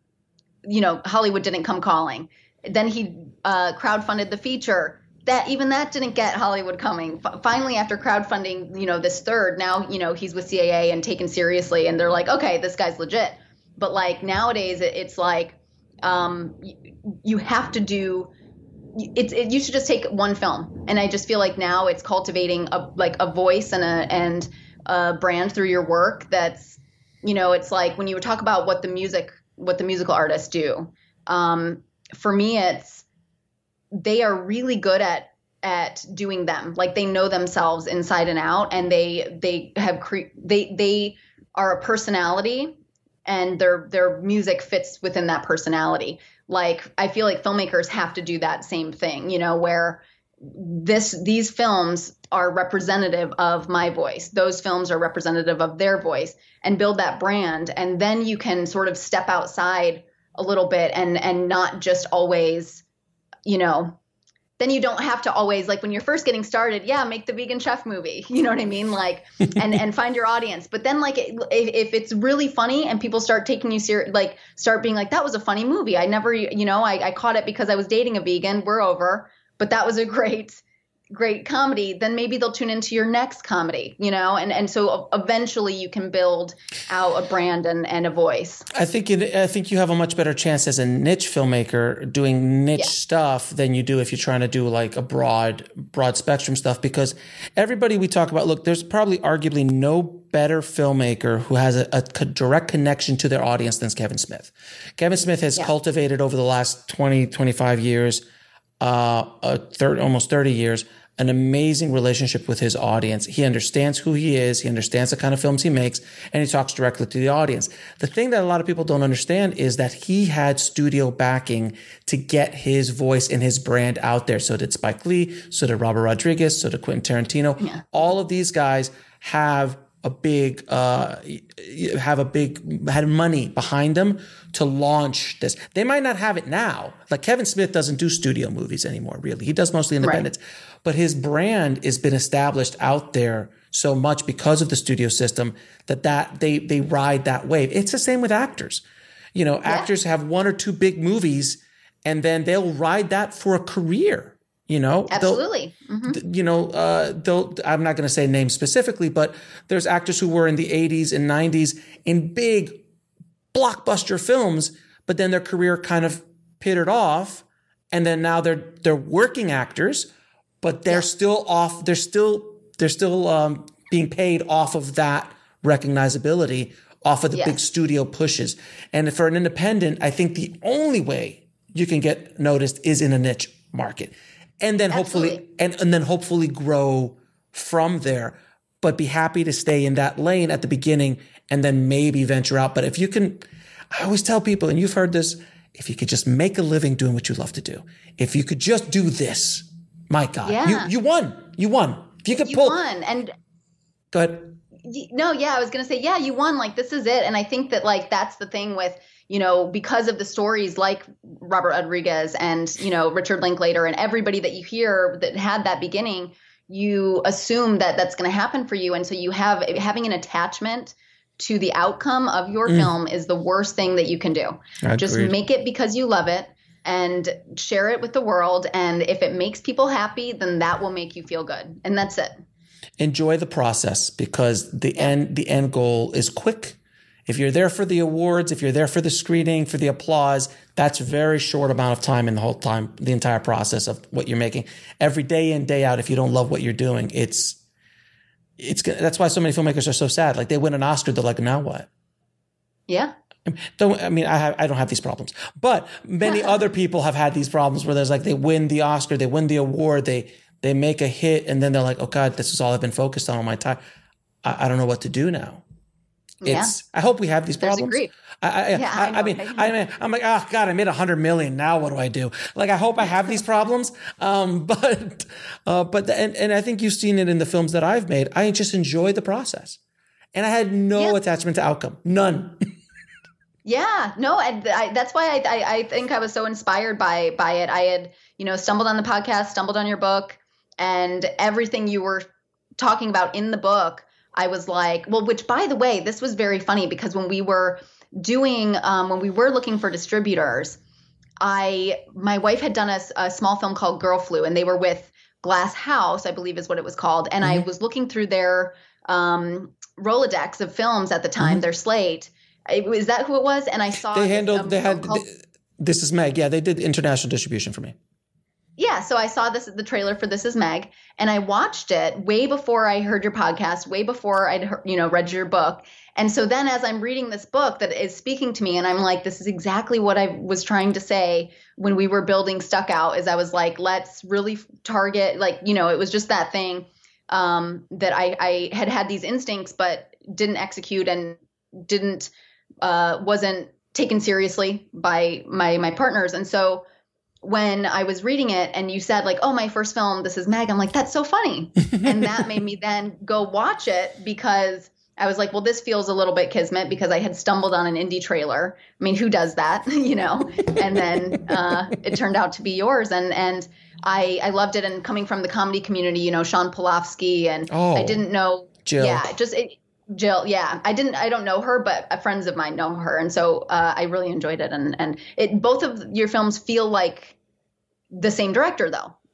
you know, Hollywood didn't come calling. Then he uh, crowdfunded the feature. That even that didn't get Hollywood coming. F- finally, after crowdfunding, you know, this third, now you know he's with C A A and taken seriously, and they're like, okay, this guy's legit. But like nowadays, it's like um, you, you have to do. It's it used to just take one film, and I just feel like now it's cultivating a like a voice and a and a brand through your work. That's you know, it's like when you talk about what the music, what the musical artists do. Um, for me, it's they are really good at at doing them. Like they know themselves inside and out, and they they have cre- they they are a personality. And their their music fits within that personality. Like I feel like filmmakers have to do that same thing, you know, where this these films are representative of my voice. Those films are representative of their voice, and build that brand. And then you can sort of step outside a little bit and and not just always, you know, then you don't have to always, like when you're first getting started, yeah, make the vegan chef movie. You know what I mean? Like, and, and find your audience. But then like, if, if it's really funny and people start taking you serious, like start being like, that was a funny movie. I never, you know, I, I caught it because I was dating a vegan. We're over, but that was a great, great comedy, then maybe they'll tune into your next comedy, you know? And and so eventually you can build out a brand and, and a voice. I think it, I think you have a much better chance as a niche filmmaker doing niche Yeah. stuff than you do if you're trying to do like a broad broad spectrum stuff, because everybody we talk about, look, there's probably arguably no better filmmaker who has a, a co- direct connection to their audience than Kevin Smith. Kevin Smith has Yeah. cultivated over the last twenty, twenty-five years, uh, a third, almost thirty years, an amazing relationship with his audience. He understands who he is. He understands the kind of films he makes, and he talks directly to the audience. The thing that a lot of people don't understand is that he had studio backing to get his voice and his brand out there. So did Spike Lee, so did Robert Rodriguez, so did Quentin Tarantino. Yeah. All of these guys have a big, uh, have a big, had money behind them to launch this. They might not have it now. Like Kevin Smith doesn't do studio movies anymore, really. He does mostly independents. Right. But his brand has been established out there so much because of the studio system that, that they, they ride that wave. It's the same with actors. You know, yeah. actors have one or two big movies and then they'll ride that for a career. You know, absolutely. Mm-hmm. You know, uh, they'll, I'm not going to say names specifically, but there's actors who were in the eighties and nineties in big blockbuster films, but then their career kind of pittered off. And then now they're, they're working actors, but they're yeah. still off. They're still, they're still, um, being paid off of that recognizability, off of the yeah. big studio pushes. And for an independent, I think the only way you can get noticed is in a niche market. And then Absolutely. hopefully, and, and then hopefully grow from there, but be happy to stay in that lane at the beginning and then maybe venture out. But if you can, I always tell people, and you've heard this, if you could just make a living doing what you love to do, if you could just do this, my God, yeah. you, you won, you won. If you could you pull, won. And go ahead. No, yeah, I was going to say, yeah, you won. Like, this is it. And I think that like, that's the thing with, you know, because of the stories like Robert Rodriguez and, you know, Richard Linklater and everybody that you hear that had that beginning, you assume that that's going to happen for you. And so you have having an attachment to the outcome of your mm. film is the worst thing that you can do. Agreed. Just make it because you love it and share it with the world. And if it makes people happy, then that will make you feel good. And that's it. Enjoy the process because the yeah. end, the end goal is quick. If you're there for the awards, if you're there for the screening, for the applause, that's a very short amount of time in the whole time, the entire process of what you're making. Every day in, day out, if you don't love what you're doing, it's, it's, that's why so many filmmakers are so sad. Like they win an Oscar, they're like, now what? Yeah. Don't, I mean, I have, I don't have these problems, but many other people have had these problems where there's like, they win the Oscar, they win the award, they, they make a hit, and then they're like, oh God, this is all I've been focused on all my time. I, I don't know what to do now. It's, yeah. I hope we have these problems. There's a grief. I, I, yeah, I, I, I mean, I mean, I'm like, oh God, I made a hundred million. Now what do I do? Like, I hope I have these problems. Um, but, uh, but, the, and, and I think you've seen it in the films that I've made. I just enjoy the process and I had no yeah. attachment to outcome. None. Yeah, no, I, I, that's why I, I, I think I was so inspired by, by it. I had, you know, stumbled on the podcast, stumbled on your book, and everything you were talking about in the book, I was like, well, which by the way, this was very funny because when we were doing, um, when we were looking for distributors, I, my wife had done a, a small film called Girl Flu, and they were with Glass House, I believe is what it was called. And mm-hmm. I was looking through their um, Rolodex of films at the time, mm-hmm. their slate. Is that who it was? And I saw they handled. Um, they had. Called, This Is Meg. Yeah, they did international distribution for me. Yeah, so I saw this the trailer for This Is Meg, and I watched it way before I heard your podcast, way before I'd heard, you know read your book. And so then, as I'm reading this book that is speaking to me, and I'm like, this is exactly what I was trying to say when we were building Stuck Out. Is I was like, let's really target, like you know, it was just that thing um, that I, I had had these instincts, but didn't execute and didn't. Uh, wasn't taken seriously by my my partners. And so when I was reading it and you said like, oh, my first film, This Is Meg, I'm like, that's so funny. And that made me then go watch it because I was like, well, this feels a little bit kismet because I had stumbled on an indie trailer. I mean, who does that, you know? And then uh, it turned out to be yours. And and I, I loved it. And coming from the comedy community, you know, Sean Polofsky, and oh, I didn't know. Jill. Yeah, just it, Jill, yeah, I didn't, I don't know her, but friends of mine know her, and so uh, I really enjoyed it. And and it, both of your films feel like the same director, though.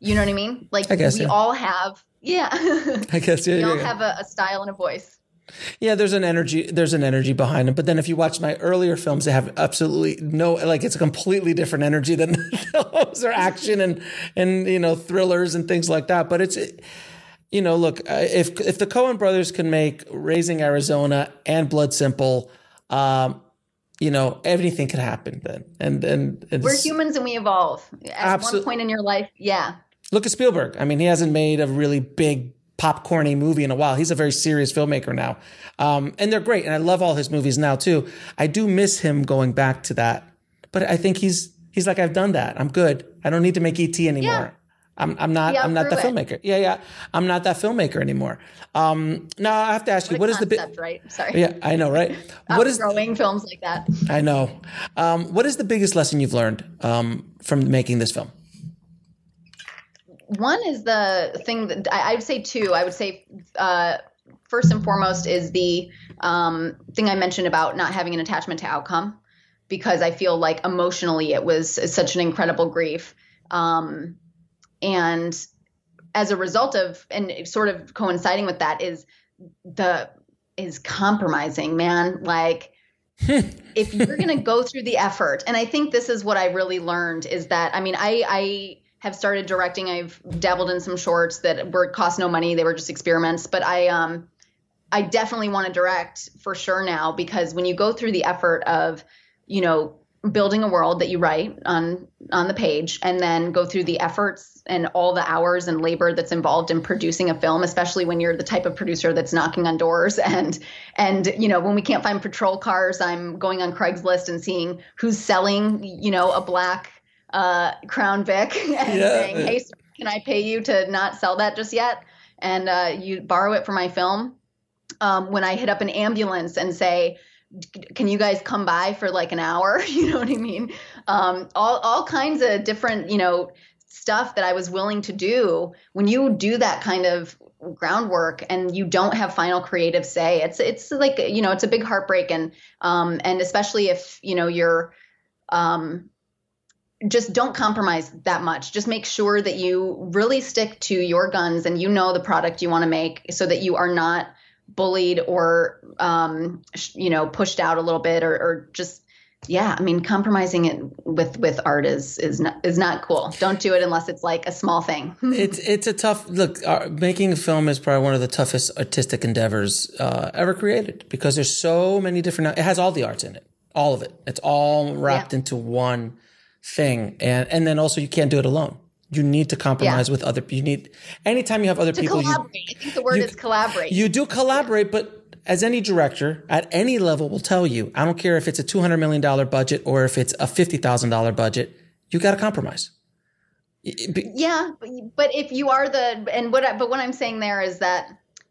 You know what I mean? Like I guess, we yeah. all have, yeah. I guess yeah, we yeah, all yeah. have a, a style and a voice. Yeah, there's an energy. There's an energy behind it. But then, if you watch my earlier films, they have absolutely no. Like it's a completely different energy than those are action and and you know thrillers and things like that. But it's, you know, look, if if the Coen brothers can make Raising Arizona and Blood Simple, um, you know, anything could happen then. And and it's, We're humans and we evolve. At Absol- one point in your life, yeah. Look at Spielberg. I mean, he hasn't made a really big popcorny movie in a while. He's a very serious filmmaker now. Um, and they're great. And I love all his movies now too. I do miss him going back to that. But I think he's he's like, I've done that. I'm good. I don't need to make E T anymore. Yeah. I'm I'm not Yeah, I'm not the prove it. filmmaker. Yeah, yeah. I'm not that filmmaker anymore. Um, now I have to ask you, what What a is the big concept, right? Sorry. Yeah, I know, right? What is Outgrowing films like that. I know. Um, what is the biggest lesson you've learned um, from making this film? One is the thing that I, I would say two. I would say uh, first and foremost is the um, thing I mentioned about not having an attachment to outcome, because I feel like emotionally it was such an incredible grief. Um, and as a result of, and sort of coinciding with that is the, is compromising, man. Like if you're going to go through the effort, and I think this is what I really learned is that, I mean, I, I have started directing. I've dabbled in some shorts that were cost no money. They were just experiments, but I, um, I definitely want to direct for sure now, because when you go through the effort of, you know, building a world that you write on, on the page, and then go through the efforts and all the hours and labor that's involved in producing a film, especially when you're the type of producer that's knocking on doors and, and, you know, when we can't find patrol cars, I'm going on Craigslist and seeing who's selling, you know, a black, uh, Crown Vic and Yeah. saying, hey, sir, can I pay you to not sell that just yet? And, uh, you borrow it for my film. Um, when I hit up an ambulance and say, can you guys come by for like an hour? You know what I mean? Um, all, all kinds of different, you know, stuff that I was willing to do. When you do that kind of groundwork and you don't have final creative say, it's, it's like, you know, it's a big heartbreak. And, um, and especially if, you know, you're, um, just don't compromise that much. Just make sure that you really stick to your guns and you know the product you want to make, so that you are not bullied or, um, you know, pushed out a little bit, or, or just, yeah. I mean, compromising it with, with art is, is not, is not cool. Don't do it unless it's like a small thing. It's it's a tough look. Uh, making a film is probably one of the toughest artistic endeavors uh, ever created, because there's so many different. It has all the arts in it, all of it. It's all wrapped Yeah. into one thing, and and then also you can't do it alone. You need to compromise Yeah. with other. You need anytime you have other To people. collaborate. You, I think the word you- is collaborate. You do collaborate, but as any director at any level will tell you, I don't care if it's a two hundred million dollars budget or if it's a fifty thousand dollars budget, you got to compromise. Be- Yeah, but, but if you are the, and what I, but what I'm saying there is that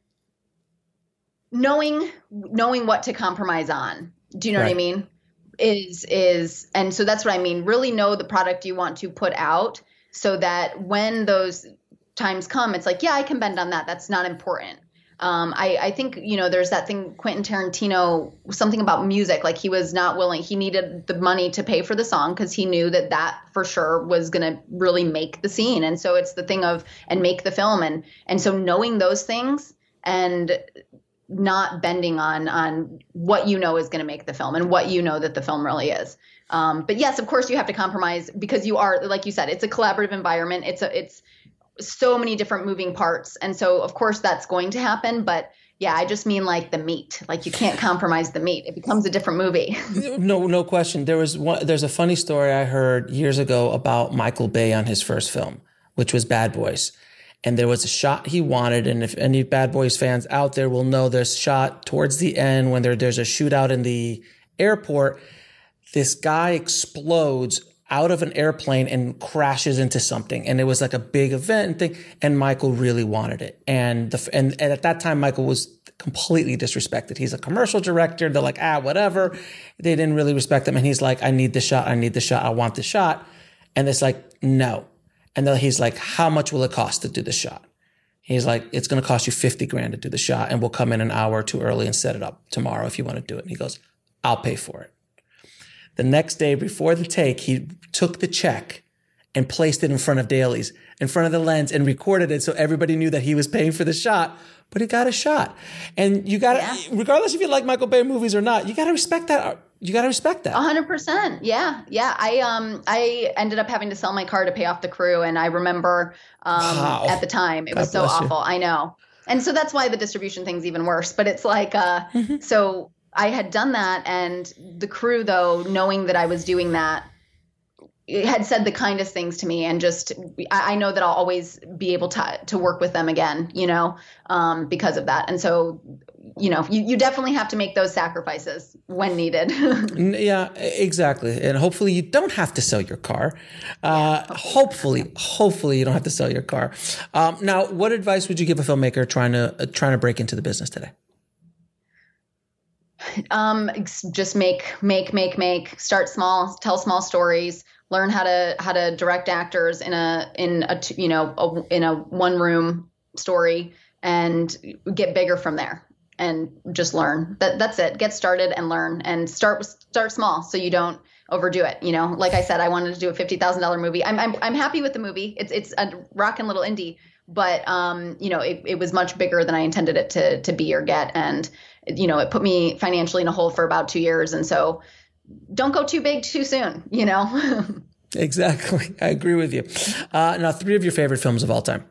knowing knowing what to compromise on, do you know what I Right. mean? Is is and so that's what I mean. Really know the product you want to put out, so that when those times come, it's like, yeah, I can bend on that. That's not important. Um, I, I think, you know, there's that thing, Quentin Tarantino, something about music, like he was not willing, he needed the money to pay for the song because he knew that that for sure was going to really make the scene. And so it's the thing of, and make the film. And, and so knowing those things and not bending on, on what you know is going to make the film and what you know that the film really is. Um, but yes, of course you have to compromise, because you are, like you said, it's a collaborative environment. It's a, it's, so many different moving parts. And so of course that's going to happen, but yeah, I just mean like the meat, like you can't compromise the meat. It becomes a different movie. No, no question. There was one, there's a funny story I heard years ago about Michael Bay on his first film, which was Bad Boys. And there was a shot he wanted. And if any Bad Boys fans out there will know, this shot towards the end when there, there's a shootout in the airport, this guy explodes out of an airplane and crashes into something. And it was like a big event and thing. And Michael really wanted it. And the, and, and at that time, Michael was completely disrespected. He's a commercial director. They're like, ah, whatever. They didn't really respect him. And he's like, I need the shot. I need the shot. I want the shot. And it's like, no. And then he's like, how much will it cost to do the shot? He's like, it's going to cost you fifty grand to do the shot. And we'll come in an hour or two early and set it up tomorrow if you want to do it. And he goes, I'll pay for it. The next day before the take, he took the check and placed it in front of Daly's, in front of the lens, and recorded it so everybody knew that he was paying for the shot, but he got a shot. And you got to, yeah. regardless if you like Michael Bay movies or not, you got to respect that. You got to respect that. A hundred percent. Yeah. Yeah. I, um, I ended up having to sell my car to pay off the crew. And I remember, um, wow. at the time it God was so awful. You. I know. And so that's why the distribution thing's even worse, but it's like, uh, mm-hmm. so I had done that, and the crew, though, knowing that I was doing that, had said the kindest things to me, and just, I, I know that I'll always be able to, to work with them again, you know, um, because of that. And so, you know, you, you definitely have to make those sacrifices when needed. Yeah, exactly. And hopefully you don't have to sell your car. Uh, yeah, hopefully, hopefully you don't have to sell your car. Um, now, what advice would you give a filmmaker trying to, uh, trying to break into the business today? Um, just make, make, make, make, start small, tell small stories, learn how to, how to direct actors in a, in a, you know, a, in a one room story, and get bigger from there, and just learn. That that's it. Get started and learn, and start, start small so you don't overdo it. You know, like I said, I wanted to do a fifty thousand dollars movie. I'm, I'm, I'm happy with the movie. It's, it's a rockin' little indie, but, um, you know, it, it was much bigger than I intended it to, to be or get. And, you know, it put me financially in a hole for about two years. And so don't go too big too soon, you know? Exactly. I agree with you. Uh, now, three of your favorite films of all time.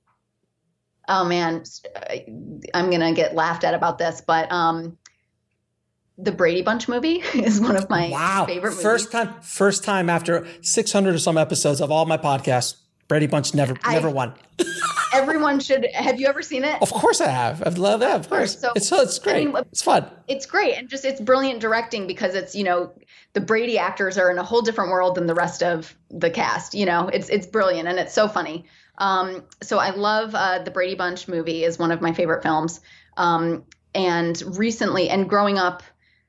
Oh man, I'm going to get laughed at about this, but, um, the Brady Bunch movie is one of my wow. favorite movies. First time, first time after six hundred or some episodes of all my podcasts, Brady Bunch never, I, never won. Everyone should. Have you ever seen it? Of course I have. I've loved that. Of course. So, it's, it's great. I mean, it's fun. It's great. And just, it's brilliant directing, because it's, you know, the Brady actors are in a whole different world than the rest of the cast. You know, it's, it's brilliant, and it's so funny. Um, so I love, uh, the Brady Bunch movie is one of my favorite films. Um, and recently, and growing up,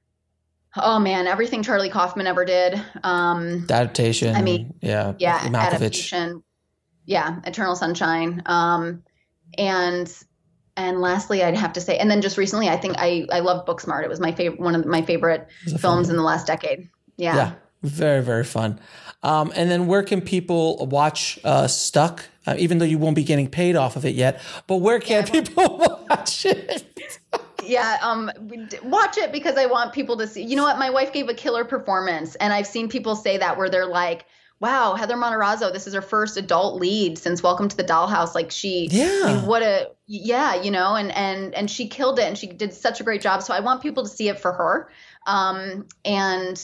oh man, everything Charlie Kaufman ever did. Um, adaptation. I mean, yeah. Yeah. Malkovich. Adaptation. Yeah, Eternal Sunshine. Um, and and lastly, I'd have to say, and then just recently, I think I I love Booksmart. It was my favorite, one of my favorite films in the last decade. Yeah, yeah, very very fun. Um, and then where can people watch uh, Stuck? Uh, even though you won't be getting paid off of it yet, but where can yeah, people watch it? Yeah, um, watch it because I want people to see. You know what? My wife gave a killer performance, and I've seen people say that, where they're like, wow, Heather Matarazzo, this is her first adult lead since Welcome to the Dollhouse. Like she, yeah, I mean, what a, yeah, you know, and, and, and she killed it, and she did such a great job. So I want people to see it for her. Um, and,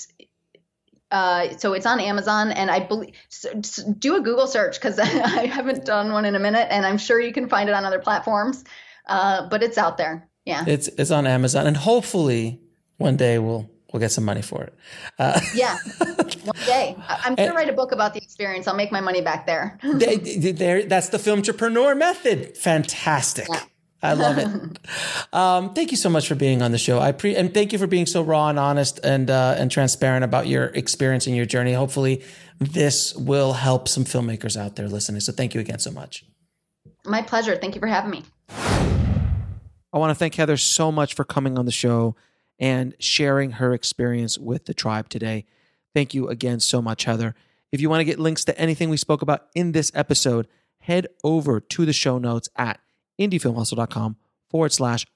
uh, so it's on Amazon, and I believe, so, so do a Google search, cause I haven't done one in a minute, and I'm sure you can find it on other platforms. Uh, but it's out there. Yeah. It's, it's on Amazon, and hopefully one day we'll, We'll get some money for it. Uh, yeah, one day. I'm going to write a book about the experience. I'll make my money back there. they, they, that's the Filmtrepreneur method. Fantastic. Yeah. I love it. um, thank you so much for being on the show. I pre and thank you for being so raw and honest and uh, and transparent about your experience and your journey. Hopefully, this will help some filmmakers out there listening. So thank you again so much. My pleasure. Thank you for having me. I want to thank Heather so much for coming on the show and sharing her experience with the tribe today. Thank you again so much, Heather. If you want to get links to anything we spoke about in this episode, head over to the show notes at indiefilmhustle.com forward slash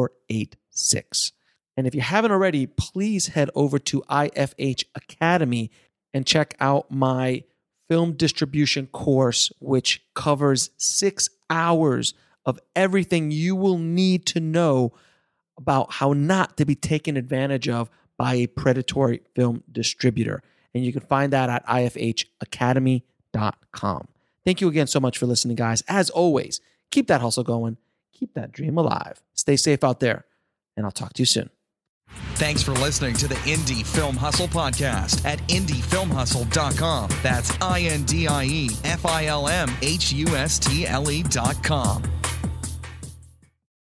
486. And if you haven't already, please head over to I F H Academy and check out my film distribution course, which covers six hours of everything you will need to know about how not to be taken advantage of by a predatory film distributor. And you can find that at I F H academy dot com. Thank you again so much for listening, guys. As always, keep that hustle going. Keep that dream alive. Stay safe out there, and I'll talk to you soon. Thanks for listening to the Indie Film Hustle podcast at indie film hustle dot com. That's I N D I E F I L M H U S T L E dot com.